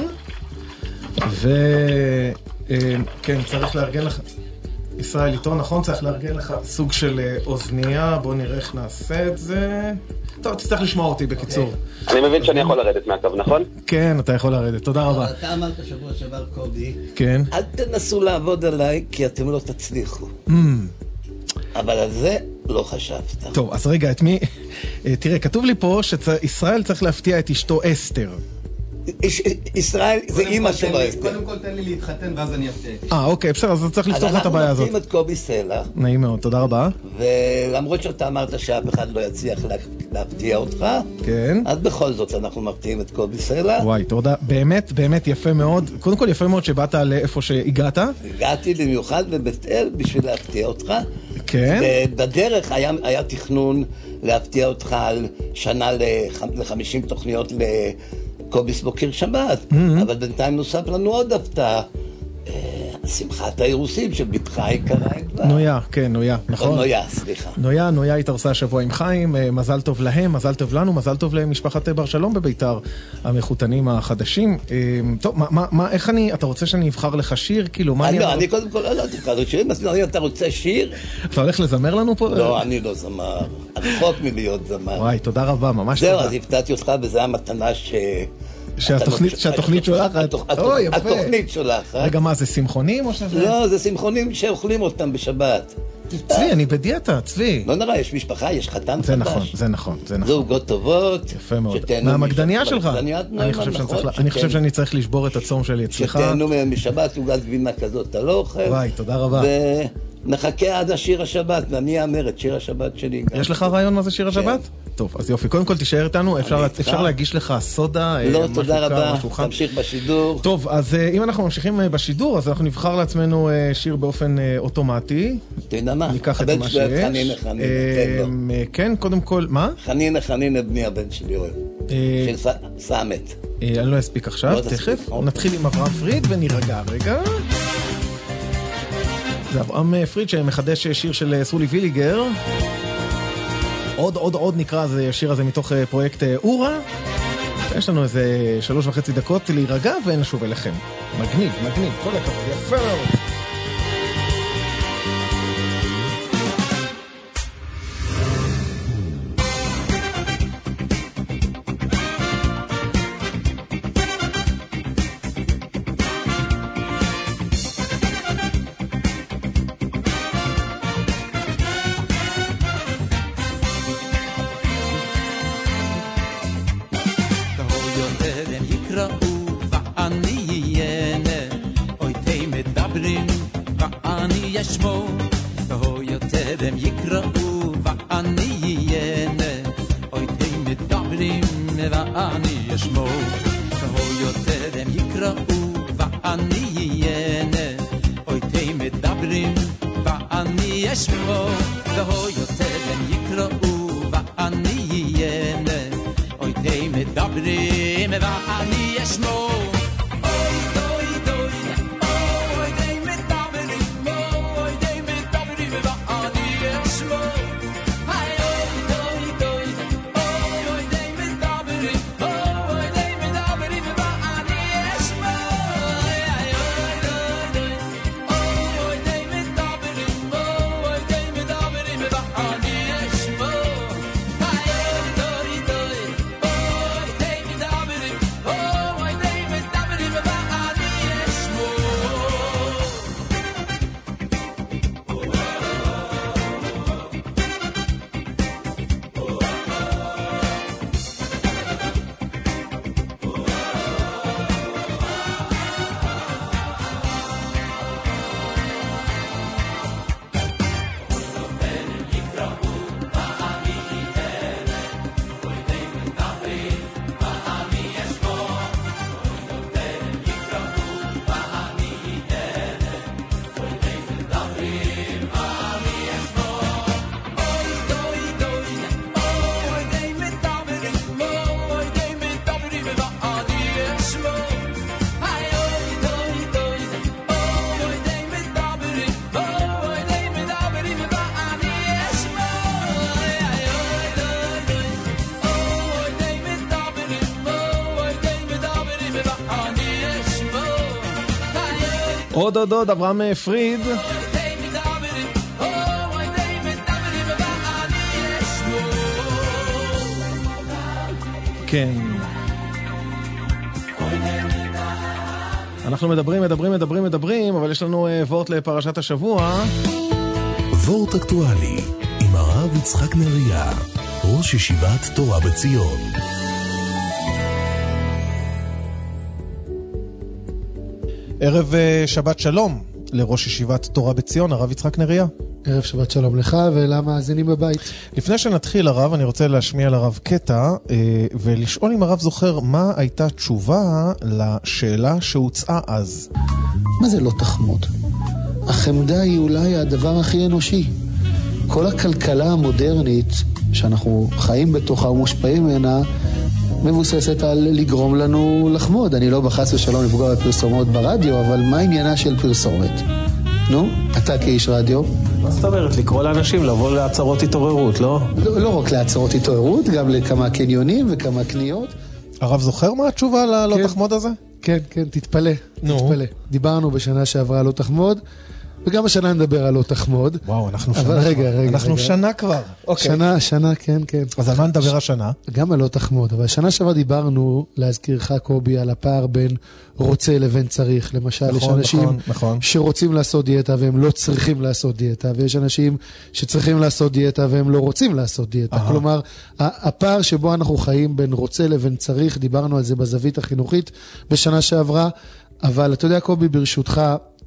וכן, צריך לארגן לך, ישראל איתו, נכון? צריך לארגן לך סוג של אוזנייה, בוא נראה איך נעשה את זה. טוב, תצטרך לשמוע אותי בקיצור. אני מבין שאני יכול לרדת מהקו, נכון? כן, אתה יכול לרדת, תודה רבה. אתה אמרת שבוע שעבר, קובי, כן. אל תנסו לעבוד עליי כי אתם לא תצליחו. אבל על זה לא חשבת. טוב, אז רגע, את מי... תראה, כתוב לי פה שישראל צריך להפתיע את אשתו אסתר. ישראל זה אימא שלו אסתר. קודם כל תן לי להתחתן ואז אני אפתיע את אשתו. אה, אוקיי, בסדר, אז צריך לפתור את הבעיה הזאת. אנחנו מפתיעים את קובי סלע. נעים מאוד, תודה רבה. ולמרות שאתה אמרת שאף אחד לא יצליח להפתיע אותך, כן. אז בכל זאת אנחנו מפתיעים את קובי סלע. וואי, תודה. באמת, באמת יפה מאוד. קודם כל יפה מאוד שבאת לאיפה שהגעת. הגעתי במיוחד בבית אל בשביל להפתיע אותך. כן. ובדרך היה, היה תכנון להפתיע אותך על שנה ל-חמישים תוכניות לקוביס בוקר שבת. Mm-hmm. אבל בינתיים נוסף לנו עוד הפתעה. שמחת האירוסים של בתך היקרה כבר. נויה, כן, נויה, נכון. נויה, סליחה. נויה, נויה התארסה השבוע עם חיים, מזל טוב להם, מזל טוב לנו, מזל טוב למשפחת בר שלום בביתר, המחותנים החדשים. טוב, מה, מה, איך אני, אתה רוצה שאני אבחר לך שיר? כאילו, מה אני... לא, אני קודם כל לא תבחר שירים, אז נויה, אתה רוצה שיר? אתה הולך לזמר לנו פה? לא, אני לא זמר. רחוק מלהיות זמר. וואי, תודה רבה, ממש תודה. זהו, אז הפתעתי אותך, וזו המתנה ש... שהתוכנית שולחת. התוכנית שולחת. רגע, מה, זה שמחונים או שזה? לא, זה שמחונים שאוכלים אותם בשבת. צבי, אני בדיאטה, צבי. לא נראה, יש משפחה, יש חתן חדש. זה נכון, זה נכון, זה נכון. זוגות טובות. יפה מאוד. מהמקדניה שלך. אני חושב שאני צריך לשבור את הצום שלי אצלך. שתהנו מהם בשבת, עוגת גבינה כזאת, אתה לא אוכל. וואי, תודה רבה. ונחכה עד השיר השבת, ואני אאמר את שיר השבת שלי. יש לך רעיון מה זה שיר השבת? טוב, אז יופי, קודם כל תישאר איתנו, אפשר להגיש לך סודה, לא, תודה רבה, תמשיך בשידור. טוב, אז אם אנחנו ממשיכים בשידור, אז אנחנו נבחר לעצמנו שיר באופן אוטומטי. תדע מה, ניקח את מה שיש. חנינה, חנינה, כן, קודם כל, מה? חנינה, חנינה, בני הבן שלי אוהב. של סאמת. אני לא אספיק עכשיו, תכף. נתחיל עם אברהם פריד ונירגע רגע. זה אברהם פריד שמחדש שיר של סולי ויליגר. עוד עוד עוד נקרא זה השיר הזה מתוך פרויקט אורה. יש לנו איזה שלוש וחצי דקות להירגע ונשוב אליכם. מגניב, מגניב, כל הכבוד, יפה מאוד. Oh עוד עוד עוד, אברהם פריד. כן. אנחנו מדברים, מדברים, מדברים, מדברים, אבל יש לנו uh, וורט לפרשת השבוע. וורט אקטואלי, עם הרב יצחק נריה, ראש ישיבת תורה בציון. ערב uh, שבת שלום לראש ישיבת תורה בציון, הרב יצחק נריה. ערב שבת שלום לך ולמאזינים בבית. לפני שנתחיל הרב, אני רוצה להשמיע לרב קטע ולשאול אם הרב זוכר מה הייתה תשובה לשאלה שהוצאה אז. מה זה לא תחמוד? החמדה היא אולי הדבר הכי אנושי. כל הכלכלה המודרנית שאנחנו חיים בתוכה ומושפעים ממנה מבוססת על לגרום לנו לחמוד. אני לא בחס ושלום לפגוע בפרסומות ברדיו, אבל מה עניינה של פרסומת? נו, אתה כאיש רדיו. מה זאת אומרת? לקרוא לאנשים לבוא להצהרות התעוררות, לא? לא, לא רק להצהרות התעוררות, גם לכמה קניונים וכמה קניות. הרב זוכר מה התשובה ללא כן, תחמוד הזה? כן, כן, תתפלא, נו. תתפלא. דיברנו בשנה שעברה לא תחמוד, וגם השנה נדבר על לא תחמוד. וואו, אנחנו שנה אבל כבר. רגע, רגע, אנחנו רגע. שנה כבר. אוקיי. שנה, שנה, כן, כן. אז על מה נדבר השנה? גם על לא תחמוד, אבל השנה שעברה דיברנו, להזכירך קובי, על הפער בין רוצה לבין צריך. למשל, נכון, יש אנשים נכון, נכון. שרוצים לעשות דיאטה והם לא צריכים לעשות דיאטה, ויש אנשים שצריכים לעשות דיאטה והם לא רוצים לעשות דיאטה. Aha. כלומר, הפער שבו אנחנו חיים בין רוצה לבין צריך, דיברנו על זה בזווית החינוכית בשנה שעברה, אבל אתה יודע קובי, ברשותך,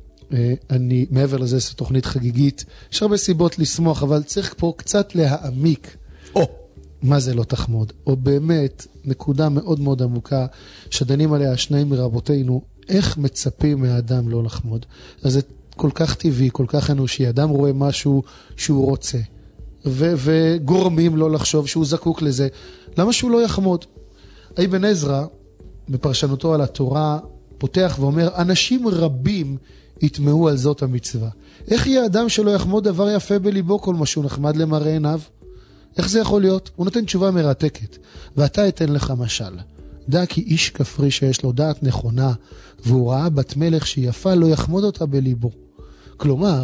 אני, מעבר לזה, זו תוכנית חגיגית, יש הרבה סיבות לשמוח, אבל צריך פה קצת להעמיק. או, מה זה לא תחמוד? או באמת, נקודה מאוד מאוד עמוקה, שדנים עליה שניים מרבותינו, איך מצפים מהאדם לא לחמוד? אז זה כל כך טבעי, כל כך אנושי, אדם רואה משהו שהוא רוצה, ו- וגורמים לא לחשוב שהוא זקוק לזה, למה שהוא לא יחמוד? אבן עזרא, בפרשנותו על התורה, פותח ואומר, אנשים רבים יתמהו על זאת המצווה. איך יהיה אדם שלא יחמוד דבר יפה בליבו כל משהו נחמד למראה עיניו? איך זה יכול להיות? הוא נותן תשובה מרתקת. ואתה אתן לך משל. דע כי איש כפרי שיש לו דעת נכונה, והוא ראה בת מלך שהיא יפה, לא יחמוד אותה בליבו. כלומר,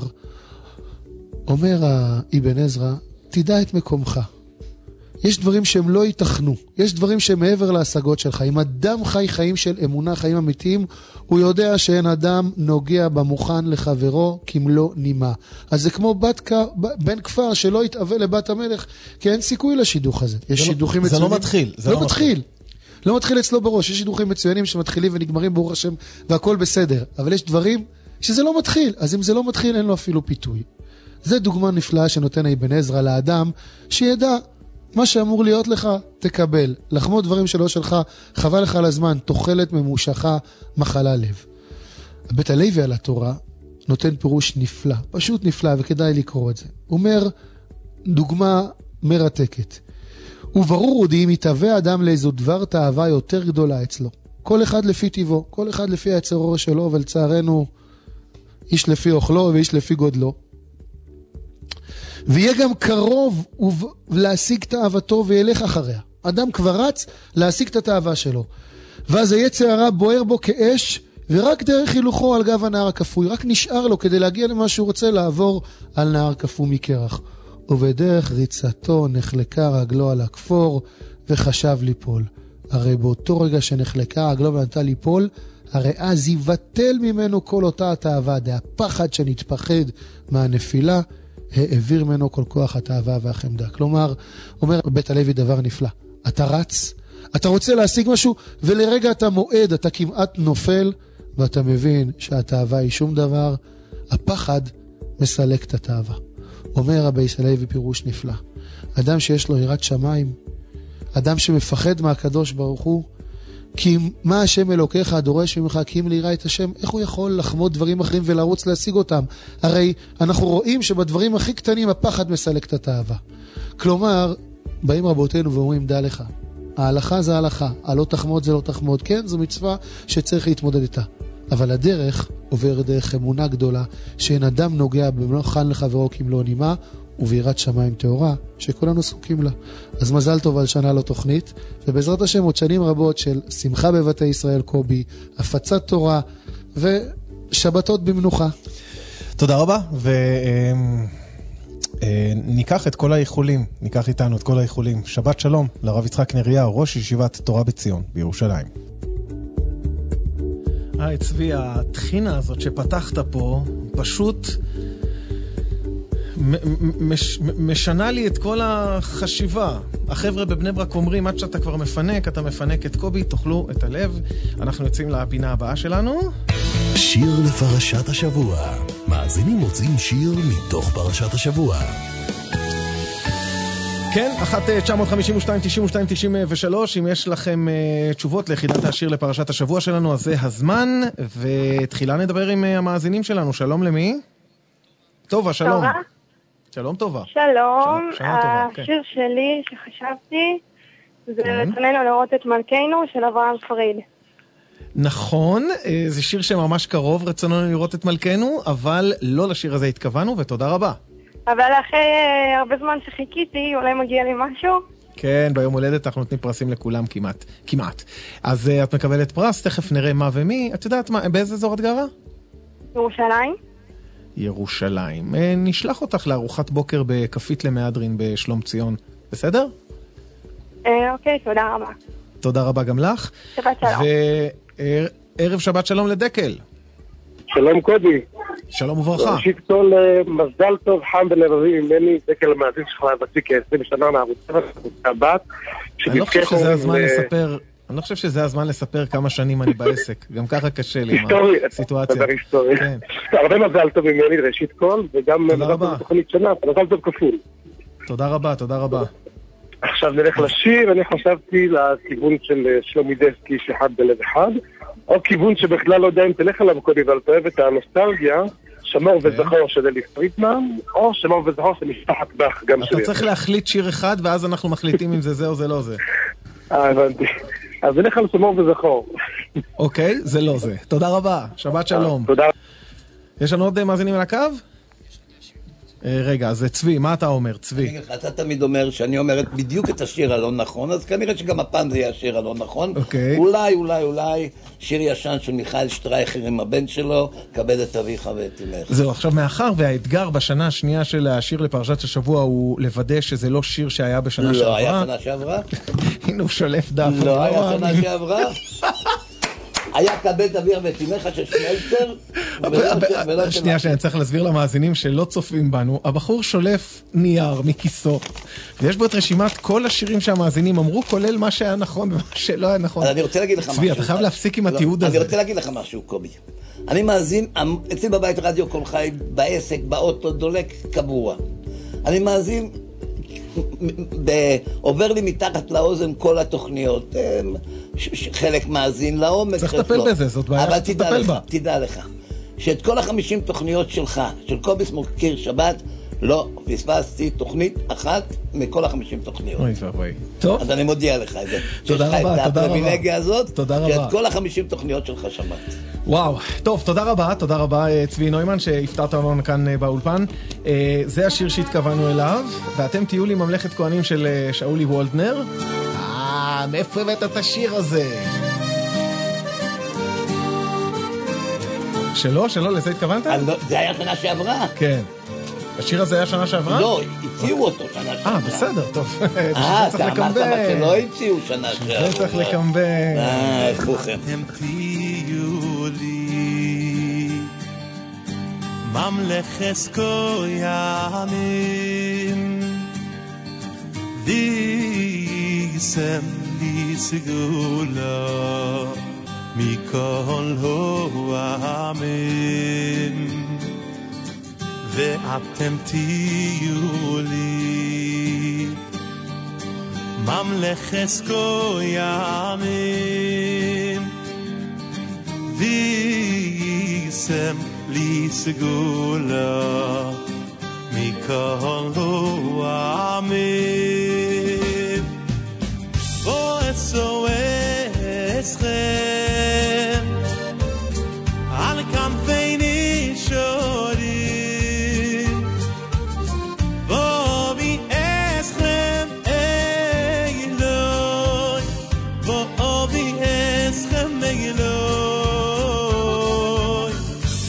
אומר אבן עזרא, תדע את מקומך. יש דברים שהם לא ייתכנו, יש דברים שהם מעבר להשגות שלך. אם אדם חי חיים של אמונה, חיים אמיתיים, הוא יודע שאין אדם נוגע במוכן לחברו כמלוא נימה. אז זה כמו בת, בן כפר שלא יתאווה לבת המלך, כי אין סיכוי לשידוך הזה. יש שידוכים זה מצוינים. לא מתחיל. זה לא מתחיל. לא מתחיל אצלו בראש. יש שידוכים מצוינים שמתחילים ונגמרים ברוך השם, והכל בסדר. אבל יש דברים שזה לא מתחיל. אז אם זה לא מתחיל, אין לו אפילו פיתוי. זה דוגמה נפלאה שנותן אבן עזרא לאדם, שידע מה שאמור להיות לך, תקבל. לחמוד דברים שלא שלך, חבל לך על הזמן, תוחלת ממושכה, מחלה לב. בית הלוי על התורה נותן פירוש נפלא, פשוט נפלא, וכדאי לקרוא את זה. הוא אומר, דוגמה מרתקת. וברור עוד אם יתהווה אדם לאיזו דבר תאווה יותר גדולה אצלו. כל אחד לפי טבעו, כל אחד לפי היצרו שלו, ולצערנו, איש לפי אוכלו ואיש לפי גודלו. ויהיה גם קרוב להשיג תאוותו וילך אחריה. אדם כבר רץ להשיג את התאווה שלו. ואז היצר הרע בוער בו כאש, ורק דרך הילוכו על גב הנהר הכפוי, רק נשאר לו כדי להגיע למה שהוא רוצה לעבור על נהר כפוי מקרח. ובדרך ריצתו נחלקה רגלו על הכפור וחשב ליפול. הרי באותו רגע שנחלקה רגלו ונטה ליפול, הרי אז יבטל ממנו כל אותה התאווה, דה הפחד שנתפחד מהנפילה, העביר ממנו כל כוח התאווה והחמדה. כלומר, אומר בית הלוי דבר נפלא. אתה רץ, אתה רוצה להשיג משהו, ולרגע אתה מועד, אתה כמעט נופל, ואתה מבין שהתאווה היא שום דבר, הפחד מסלק את התאווה. אומר רבי הלוי פירוש נפלא. אדם שיש לו יראת שמיים, אדם שמפחד מהקדוש ברוך הוא, כי מה השם אלוקיך הדורש ממך, כי אם ליראה את השם, איך הוא יכול לחמוד דברים אחרים ולרוץ להשיג אותם? הרי אנחנו רואים שבדברים הכי קטנים הפחד מסלק את התאווה. כלומר, באים רבותינו ואומרים, דע לך, ההלכה זה ההלכה, הלא תחמוד זה לא תחמוד. כן, זו מצווה שצריך להתמודד איתה. אבל הדרך עובר דרך אמונה גדולה, שאין אדם נוגע במלוכן לחברו כמלוא נימה, וביראת שמיים טהורה, שכולנו זקוקים לה. אז מזל טוב על שנה לא תוכנית, ובעזרת השם עוד שנים רבות של שמחה בבתי ישראל קובי, הפצת תורה, שבתות במנוחה. תודה רבה, וניקח את כל האיחולים, ניקח איתנו את כל האיחולים. שבת שלום לרב יצחק נריה, ראש ישיבת תורה בציון בירושלים. היי צבי, התחינה הזאת שפתחת פה פשוט מש, משנה לי את כל החשיבה. החבר'ה בבני ברק אומרים, עד שאתה כבר מפנק, אתה מפנק את קובי, תאכלו את הלב. אנחנו יוצאים לפינה הבאה שלנו. שיר לפרשת השבוע. מאזינים מוצאים שיר מתוך פרשת השבוע. כן, אחת תשע חמש שתיים תשעים ושתיים תשעים ושלוש, אם יש לכם uh, תשובות ליחידת השיר לפרשת השבוע שלנו, אז זה הזמן, ותחילה נדבר עם uh, המאזינים שלנו. שלום למי? טובה, שלום. טובה. שלום טובה. שלום, שלום טובה, כן. השיר שלי שחשבתי זה רצוננו לראות את מלכנו של אברהם פריד. נכון, זה שיר שממש קרוב, רצוננו לראות את מלכנו, אבל לא לשיר הזה התכוונו, ותודה רבה. אבל אחרי uh, הרבה זמן שחיכיתי, אולי מגיע לי משהו? כן, ביום הולדת אנחנו נותנים פרסים לכולם כמעט, כמעט. אז uh, את מקבלת פרס, תכף נראה מה ומי. את יודעת מה, באיזה אזור את גרה? ירושלים. ירושלים. Uh, נשלח אותך לארוחת בוקר בקפית למהדרין בשלום ציון, בסדר? Uh, אוקיי, תודה רבה. תודה רבה גם לך. שבת שלום. וערב שבת שלום לדקל. שלום קובי. שלום וברכה. ראשית כל מזל טוב חם ולבבי ממני, דקל המאזין שלך ותיק כ-עשרים שנה מערוץ הבת. אני לא חושב שזה הזמן לספר, אני לא חושב שזה הזמן לספר כמה שנים אני בעסק, גם ככה קשה לי עם הסיטואציה. היסטורי, היסטורי. הרבה מזל טוב ממני ראשית כל, וגם מזל טוב בתוכנית שנה, מזל טוב כפול. תודה רבה, תודה רבה. עכשיו נלך לשיר, אני חשבתי לכיוון של שלומי דסקי שאחד בלב אחד, או כיוון שבכלל לא יודע אם תלך עליו קודי, אבל אתה אוהב את הנוסטלגיה, שמור וזכור של אלי פרידמן, או שמור וזכור של משפחת בח גם שלי. אתה צריך להחליט שיר אחד, ואז אנחנו מחליטים אם זה זה או זה לא זה. אה, הבנתי. אז נלך על שמור וזכור. אוקיי, זה לא זה. תודה רבה, שבת שלום. תודה. יש לנו עוד מאזינים על הקו? רגע, אז צבי, מה אתה אומר, צבי? אתה תמיד אומר שאני אומרת בדיוק את השיר הלא נכון, אז כנראה שגם הפעם זה יהיה השיר הלא נכון. אולי, אולי, אולי, שיר ישן של מיכאל שטרייכר עם הבן שלו, כבד את אביך ואת אמך. זהו, עכשיו מאחר והאתגר בשנה השנייה של השיר לפרשת השבוע הוא לוודא שזה לא שיר שהיה בשנה שעברה. לא היה שנה שעברה? הנה הוא שולף דף. לא היה שנה שעברה? היה כבד אוויר ותימך של שמלצר. שנייה שאני צריך להסביר למאזינים שלא צופים בנו. הבחור שולף נייר מכיסו, ויש בו את רשימת כל השירים שהמאזינים אמרו, כולל מה שהיה נכון ומה שלא היה נכון. אני רוצה להגיד לך משהו. צבי, אתה חייב להפסיק עם התיעוד הזה. אני רוצה להגיד לך משהו, קובי. אני מאזין, אצלי בבית רדיו כל חי, בעסק, באוטו, דולק קבוע. אני מאזין, עובר לי מתחת לאוזן כל התוכניות, חלק מאזין לעומק. צריך לטפל בזה, זאת בעיה, אבל תדע לך, תדע לך, שאת כל החמישים תוכניות שלך, של קוביס מוקיר שבת, לא פספסתי תוכנית אחת מכל החמישים תוכניות. אוי ואוי. טוב. אז אני מודיע לך את זה. תודה רבה, תודה רבה. שיש לך את הפריבילגיה הזאת, תודה רבה. שאת כל החמישים תוכניות שלך שמעת. וואו, טוב, תודה רבה, תודה רבה צבי נוימן שהפתרת לנו כאן באולפן. זה השיר שהתכוונו אליו, ואתם תהיו לי ממלכת כהנים של שאולי וולדנר. אה, מאיפה הבאת את השיר הזה? שלא, שלא, לזה התכוונת? זה היה שנה שעברה. כן. השיר הזה היה שנה שעברה? לא, הציעו אותו שנה שעברה. אה, בסדר, טוב. אה, אתה אמרת מה שלא הציעו שנה שעברה. זה צריך לקמבן. אה, איכוכם. אתם תהיו לי ממלכת כהנים וישם לי סגולה מכל העמים ואתם תהיו לי ממלכת כהנים וישם לי סגולה מכל העמים ואעשו אתכם על כנפי נשורים ואביא אתכם אלוהי ואביא אתכם אלוהי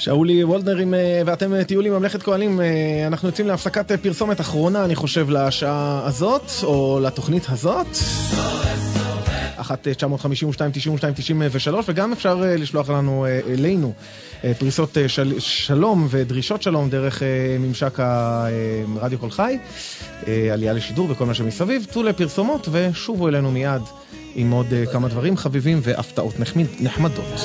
שאולי וולדנר עם, ואתם תהיו לי ממלכת כהנים. אנחנו יוצאים להפסקת פרסומת אחרונה, אני חושב, לשעה הזאת, או לתוכנית הזאת. אחת תשע חמש שתיים תשעים ושתיים תשעים ושלוש, וגם אפשר לשלוח לנו אלינו פריסות של, שלום ודרישות שלום דרך ממשק הרדיו קול חי, עלייה לשידור וכל מה שמסביב. תו לפרסומות ושובו אלינו מיד עם עוד כמה דברים חביבים והפתעות נחמדות.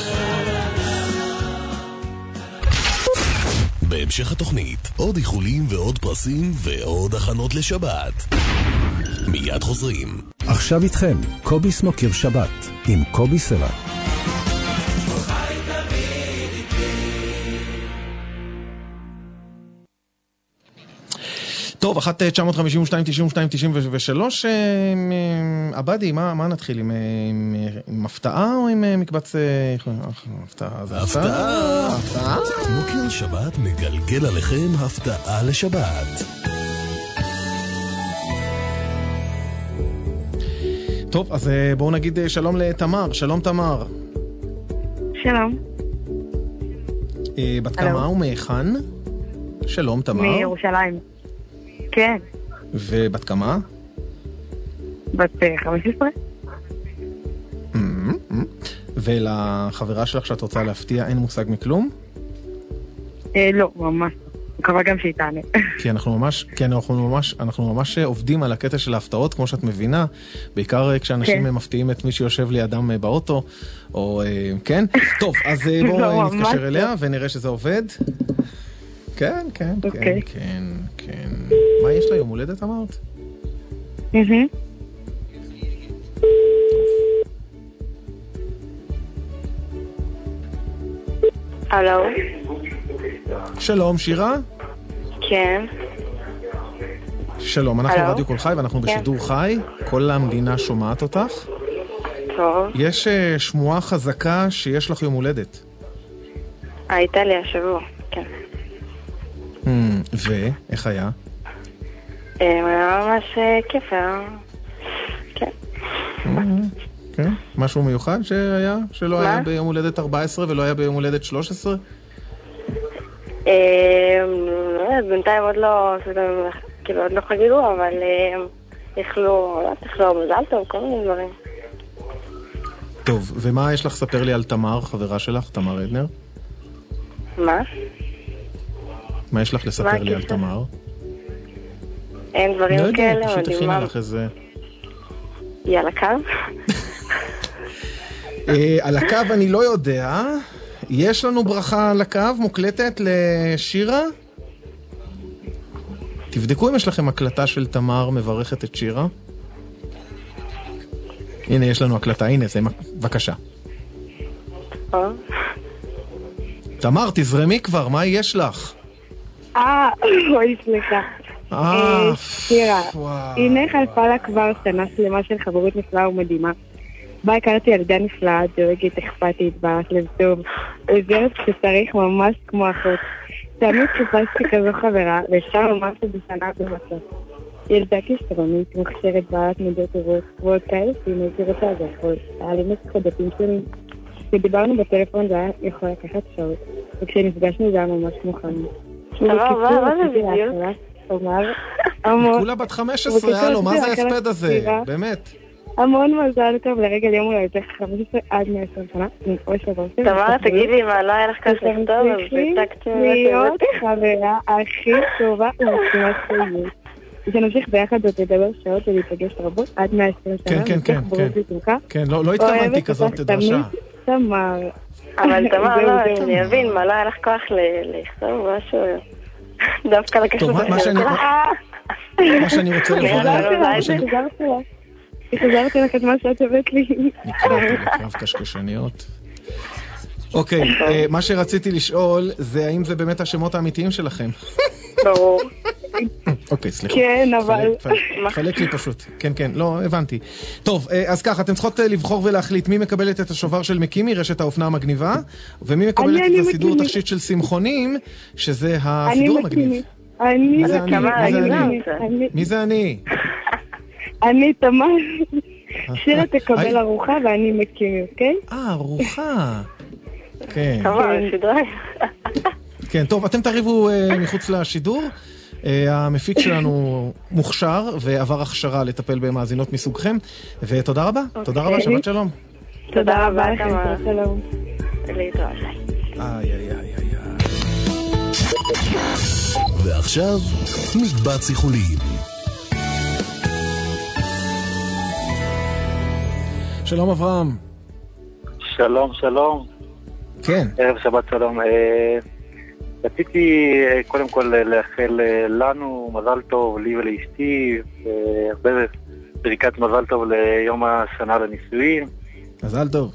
בהמשך התוכנית, עוד איחולים ועוד פרסים ועוד הכנות לשבת. מיד חוזרים. עכשיו איתכם, קוביס מוקיר שבת, עם קובי סלע. טוב, אחת תשע חמש שתיים תשעים ושתיים תשעים ושלוש. עבדי, מה, מה נתחיל? עם, עם, עם הפתעה או עם מקבץ... הפתעה, זה הפתעה. הפתעה? מוקיר שבת מגלגל עליכם הפתעה לשבת. טוב, אז בואו נגיד שלום לתמר. שלום תמר. שלום. בת כמה ומהיכן? שלום תמר. מירושלים. כן. ובת כמה? בת חמש עשרה. ולחברה שלך שאת רוצה להפתיע אין מושג מכלום? לא, ממש. מקווה גם שהיא תענה. כי אנחנו ממש, כי אנחנו ממש, אנחנו ממש עובדים על הקטע של ההפתעות, כמו שאת מבינה, בעיקר כשאנשים כן. מפתיעים את מי שיושב לידם באוטו, או כן. טוב, אז בואו נתקשר אליה ונראה שזה עובד. כן, כן, כן, כן, כן. מה יש לה, יום הולדת אמרת? אהה. הלו. שלום, שירה? כן. שלום, אנחנו רדיו קול חי ואנחנו בשידור חי. כל המדינה שומעת אותך. טוב. יש שמועה חזקה שיש לך יום הולדת. הייתה לי השבוע, כן. ואיך היה? היה ממש כיף, היה... כן. כן? משהו מיוחד שהיה? שלא היה ביום הולדת ארבע עשרה ולא היה ביום הולדת שלוש עשרה? בינתיים עוד לא, כאילו עוד לא חגיגו, אבל יכלו, יכלו מזל טוב, כל מיני דברים. טוב, ומה יש לך לספר לי על תמר, חברה שלך, תמר עדנר? מה? מה יש לך לספר לי על תמר? אין דברים כאלה, לא יודע, פשוט הכינה לך איזה... היא על הקו? על הקו אני לא יודע. יש לנו ברכה על הקו מוקלטת לשירה? תבדקו אם יש לכם הקלטה של תמר מברכת את שירה. הנה, יש לנו הקלטה, הנה, זה, בבקשה. תמר, תזרמי כבר, מה יש לך? אה, אוי, סליחה. אה, שירה, הנה חלפה לה כבר שנה שלמה של חברות נפלאה ומדהימה. בה הכרתי ילדה נפלאה, דואגת, אכפתית, בעלת לב טוב, עוזרת שצריך ממש כמו אחות. תמיד חיפשתי כזו חברה, ואפשר ממש בשנה במצב. ילדה כישרונית, מוכשרת, בעלת מידות טובות, ועוד כאלה שאם הייתי רוצה זה יכול. היה לי מסך דפים שונים. כשדיברנו בטלפון זה היה יכול לקחת שעות, וכשנפגשנו זה היה ממש מוכן. טוב, מה זה בדיוק? כולה בת חמש עשרה, הלו, מה זה ההספד הזה? באמת. המון מזל טוב לרגל יום אולי יותר חמש עשרה עד מאה ועשרים שנה. תמר, תגידי, מה לא היה לך כך לכתוב? אז הצגתי להיות חברה הכי טובה ומקסימה שיהיה. ושנמשיך ביחד עוד לדבר שעות ולהתפגש רבות עד מאה ועשרים שנה. כן, כן, כן. כן, לא התכוונתי כזאת דרשה. תמר. אבל תמר, לא, אני אבין, מה לא היה לך כוח לכתוב משהו... דווקא לקחת את זה. מה שאני רוצה לברר... התחזרתי לך את מה שאת הבאת לי. נקראתי לקרב קשקשניות. אוקיי, מה שרציתי לשאול זה האם זה באמת השמות האמיתיים שלכם. ברור. אוקיי, סליחה. כן, אבל... חלק לי פשוט. כן, כן, לא, הבנתי. טוב, אז ככה, אתם צריכות לבחור ולהחליט מי מקבלת את השובר של מקימי, רשת האופנה המגניבה, ומי מקבלת את הסידור תכשיט של שמחונים, שזה הסידור המגניב. אני מי זה אני? מי זה אני? אני תמר. שירה תקבל ארוחה ואני מקימי, אוקיי? אה, ארוחה. כן. תמר, סדרה. כן, טוב, אתם תריבו uh, מחוץ לשידור. Uh, המפיק שלנו מוכשר ועבר הכשרה לטפל במאזינות מסוגכם, ותודה רבה, okay. תודה רבה, שבת שלום. תודה רבה לכם, שבת שלום. להתראות. איי, איי, איי, איי. ועכשיו, מקבץ איחולים. שלום אברהם. שלום, שלום. כן. ערב שבת שלום. רציתי קודם כל לאחל לנו מזל טוב, לי ולאשתי, הרבה ברכת מזל טוב ליום השנה לנישואים. מזל טוב.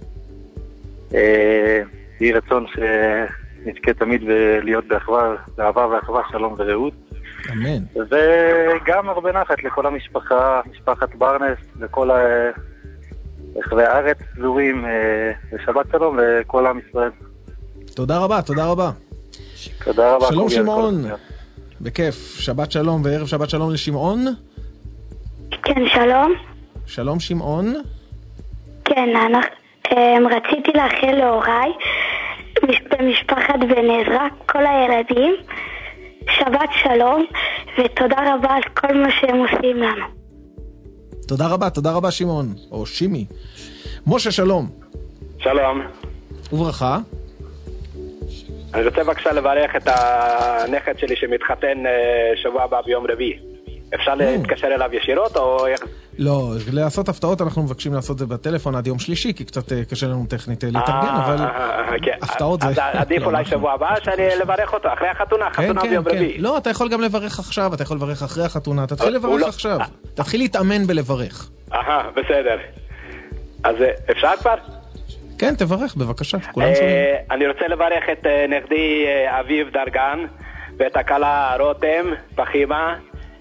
יהי רצון שנזכה תמיד להיות באחווה, באהבה ואחווה, שלום ורעות. אמן. וגם הרבה נחת לכל המשפחה, משפחת ברנס, לכל רחבי הארץ פזורים, ושבת שלום לכל עם ישראל. תודה רבה, תודה רבה. תודה רבה. שלום שמעון. בכיף, שבת שלום וערב שבת שלום לשמעון. כן, שלום. שלום שמעון. כן, אנחנו, רציתי לאחל להוריי, במשפחת בן עזרא, כל הילדים, שבת שלום, ותודה רבה על כל מה שהם עושים לנו. תודה רבה, תודה רבה שמעון, או שימי. משה, שלום. שלום. וברכה. אני רוצה בבקשה לברך את הנכד שלי שמתחתן שבוע הבא ביום רביעי. אפשר להתקשר אליו ישירות או איך? לא, לעשות הפתעות אנחנו מבקשים לעשות זה בטלפון עד יום שלישי, כי קצת קשה לנו טכנית להתארגן, אבל הפתעות זה... אז עדיף אולי שבוע הבא שאני לברך אותו, אחרי החתונה, חתונה ביום רביעי. לא, אתה יכול גם לברך עכשיו, אתה יכול לברך אחרי החתונה, תתחיל לברך עכשיו. תתחיל להתאמן בלברך. אהה, בסדר. אז אפשר כבר? כן, תברך, בבקשה, כולם שומעים. אני רוצה לברך את נכדי אביב דרגן, ואת הכלה רותם, פחימה,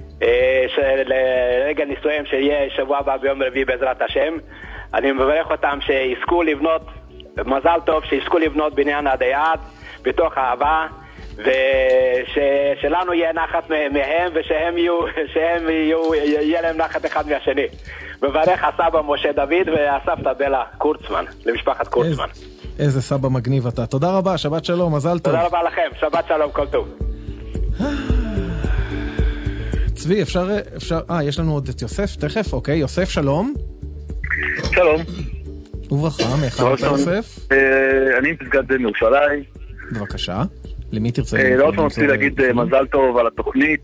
לרגל נישואים שיהיה שבוע הבא ביום רביעי בעזרת השם. אני מברך אותם שיזכו לבנות, מזל טוב, שיזכו לבנות בניין עד היעד, בתוך אהבה, ושלנו יהיה נחת מהם, ושהם יהיו, שהם יהיו, יהיה להם נחת אחד מהשני. מברך הסבא משה דוד והסבתא בלה קורצמן, למשפחת קורצמן. איזה סבא מגניב אתה. תודה רבה, שבת שלום, מזל טוב. תודה רבה לכם, שבת שלום, כל טוב. צבי, אפשר, אפשר, אה, יש לנו עוד את יוסף, תכף, אוקיי, יוסף, שלום. שלום. וברכה, מאחד אתה יוסף? אני מפסגת מירושלים. בבקשה. למי תרצה? לא עוד פעם רציתי להגיד מזל טוב על התוכנית.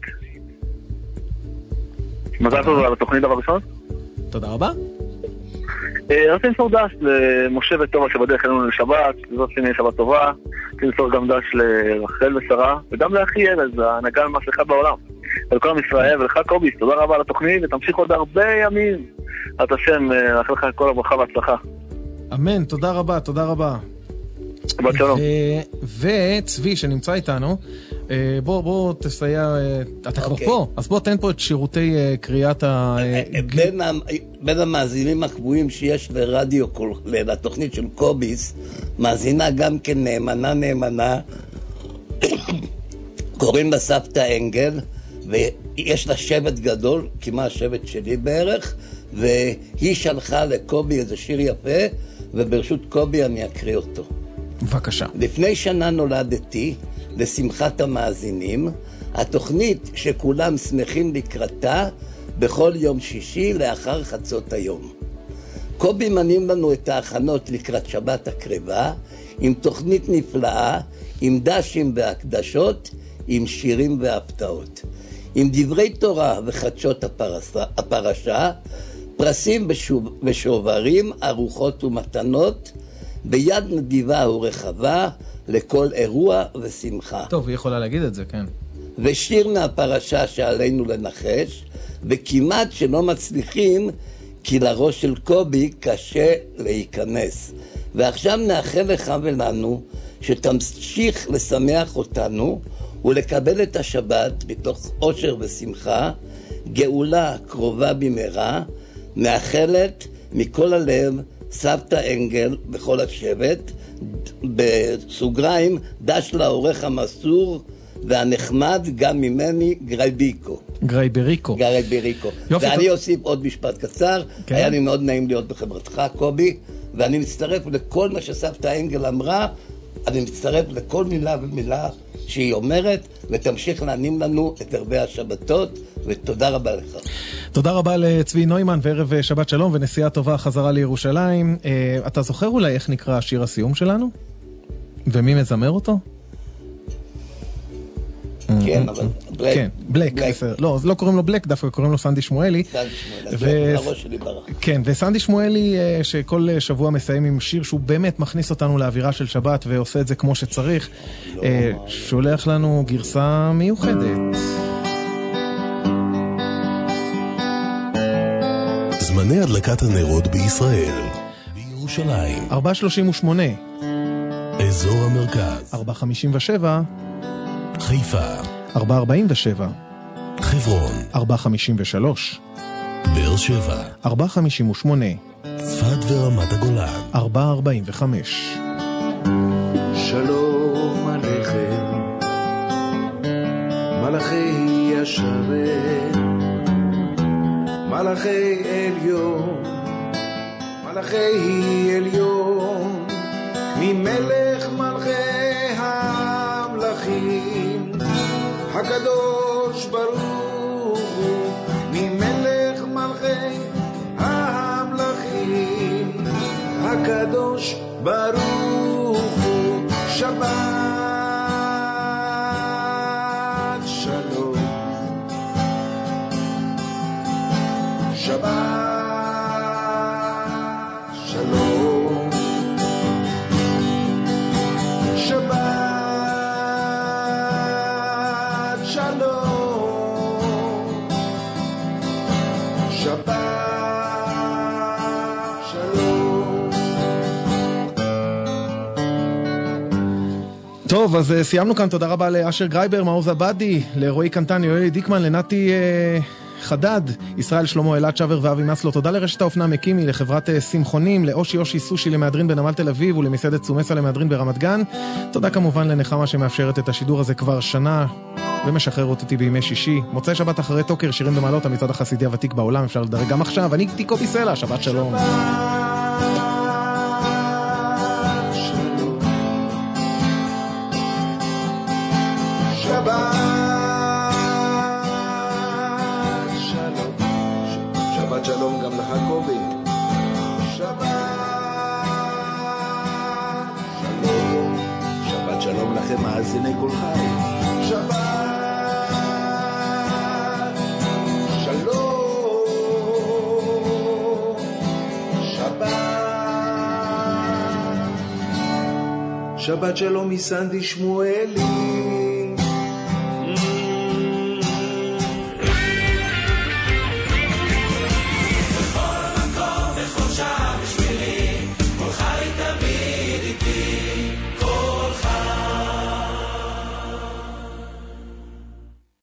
מזל טוב על התוכנית דבר ראשון. תודה רבה. רציתי למסור דש למשה וטובה שבדרך אלינו לשבת, זאת שיני שבת טובה. רציתי למסור גם דש לרחל ושרה, וגם לאחי ארז, ההנהגה על משהו אחד בעולם. ולכל עם ישראל, ולך קובי, תודה רבה על התוכנית, ותמשיך עוד הרבה ימים. את השם, לאחל לך כל הברכה והצלחה. אמן, תודה רבה, תודה רבה. שבת שלום. וצבי שנמצא איתנו, בוא, בוא תסייע, אתה כבר פה, אז בוא תן פה את שירותי קריאת ה... בין המאזינים הקבועים שיש לרדיו, לתוכנית של קוביס, מאזינה גם כן נאמנה נאמנה, קוראים לה סבתא אנגל, ויש לה שבט גדול, כמעט שבט שלי בערך, והיא שלחה לקובי איזה שיר יפה, וברשות קובי אני אקריא אותו. בבקשה. לפני שנה נולדתי, לשמחת המאזינים, התוכנית שכולם שמחים לקראתה, בכל יום שישי לאחר חצות היום. קובי מנים לנו את ההכנות לקראת שבת הקרבה, עם תוכנית נפלאה, עם דשים והקדשות, עם שירים והפתעות. עם דברי תורה וחדשות הפרשה, הפרשה פרסים בשוב, ושוברים, ארוחות ומתנות, ביד נדיבה ורחבה לכל אירוע ושמחה. טוב, היא יכולה להגיד את זה, כן. ושיר מהפרשה שעלינו לנחש, וכמעט שלא מצליחים, כי לראש של קובי קשה להיכנס. ועכשיו נאחל לך ולנו שתמשיך לשמח אותנו ולקבל את השבת בתוך אושר ושמחה, גאולה קרובה במהרה, מאחלת מכל הלב סבתא אנגל בכל השבט, בסוגריים דש לעורך המסור והנחמד גם ממני גרייביקו. גרייבריקו. גרייבריקו. ואני אוסיף עוד משפט קצר, כן. היה לי מאוד נעים להיות בחברתך קובי, ואני מצטרף לכל מה שסבתא אנגל אמרה, אני מצטרף לכל מילה ומילה שהיא אומרת, ותמשיך להנים לנו את ערבי השבתות, ותודה רבה לך. תודה רבה לצבי נוימן, וערב שבת שלום ונסיעה טובה חזרה לירושלים. אתה זוכר אולי איך נקרא שיר הסיום שלנו? ומי מזמר אותו? כן, אבל בלק. כן, בלק. לא, לא קוראים לו בלק, דווקא קוראים לו סנדי שמואלי. סנדי שמואלי, הראש שלי ברח. כן, וסנדי שמואלי שכל שבוע מסיים עם שיר שהוא באמת מכניס אותנו לאווירה של שבת ועושה את זה כמו שצריך, שולח לנו גרסה מיוחדת. זמני הדלקת הנרות בישראל. בירושלים ארבע שלושים ושמונה, אזור המרכז ארבע חמישים ושבע, חיפה ארבע ארבעים ושבע, חברון ארבע חמישים ושלוש, באר שבע ארבע חמישים ושמונה, צפת ורמת הגולן ארבע ארבעים וחמש. שלום עליכם מלאכי השרת, מלאכי עליון, מלאכי עליון, ממלך מלכי המלכים, הקדוש ברוך הוא, ממלך מלכי המלכים, הקדוש ברוך הוא. שבת שלום, שבת שלום, שבת שלום, שבת שלום. טוב, אז סיימנו כאן. תודה רבה לאשר גרייבר, מעוז עבדי, לרועי קנטן, יואלי דיקמן, לנתי אה, חדד, ישראל שלמה, אלעד שבר ואבי מסלו. תודה לרשת האופנה מקימי, לחברת שמחונים, לאושי אושי סושי למהדרין בנמל תל אביב ולמסעדת סומסה למהדרין ברמת גן. תודה כמובן לנחמה שמאפשרת את השידור הזה כבר שנה ומשחררת אותי בימי שישי. מוצאי שבת אחרי טוקר, שירים במעלות, המצעד החסידי הוותיק בעולם, אפשר לדרג גם עכשיו. אני קובי סלע, שבת שלום. שבת שלום, שבת שלום גם לך קובי. שבת שלום, שבת שלום לכם מאזיני כל חי. שבת שלום, שבת שבת שלום מסנדי שמואלי.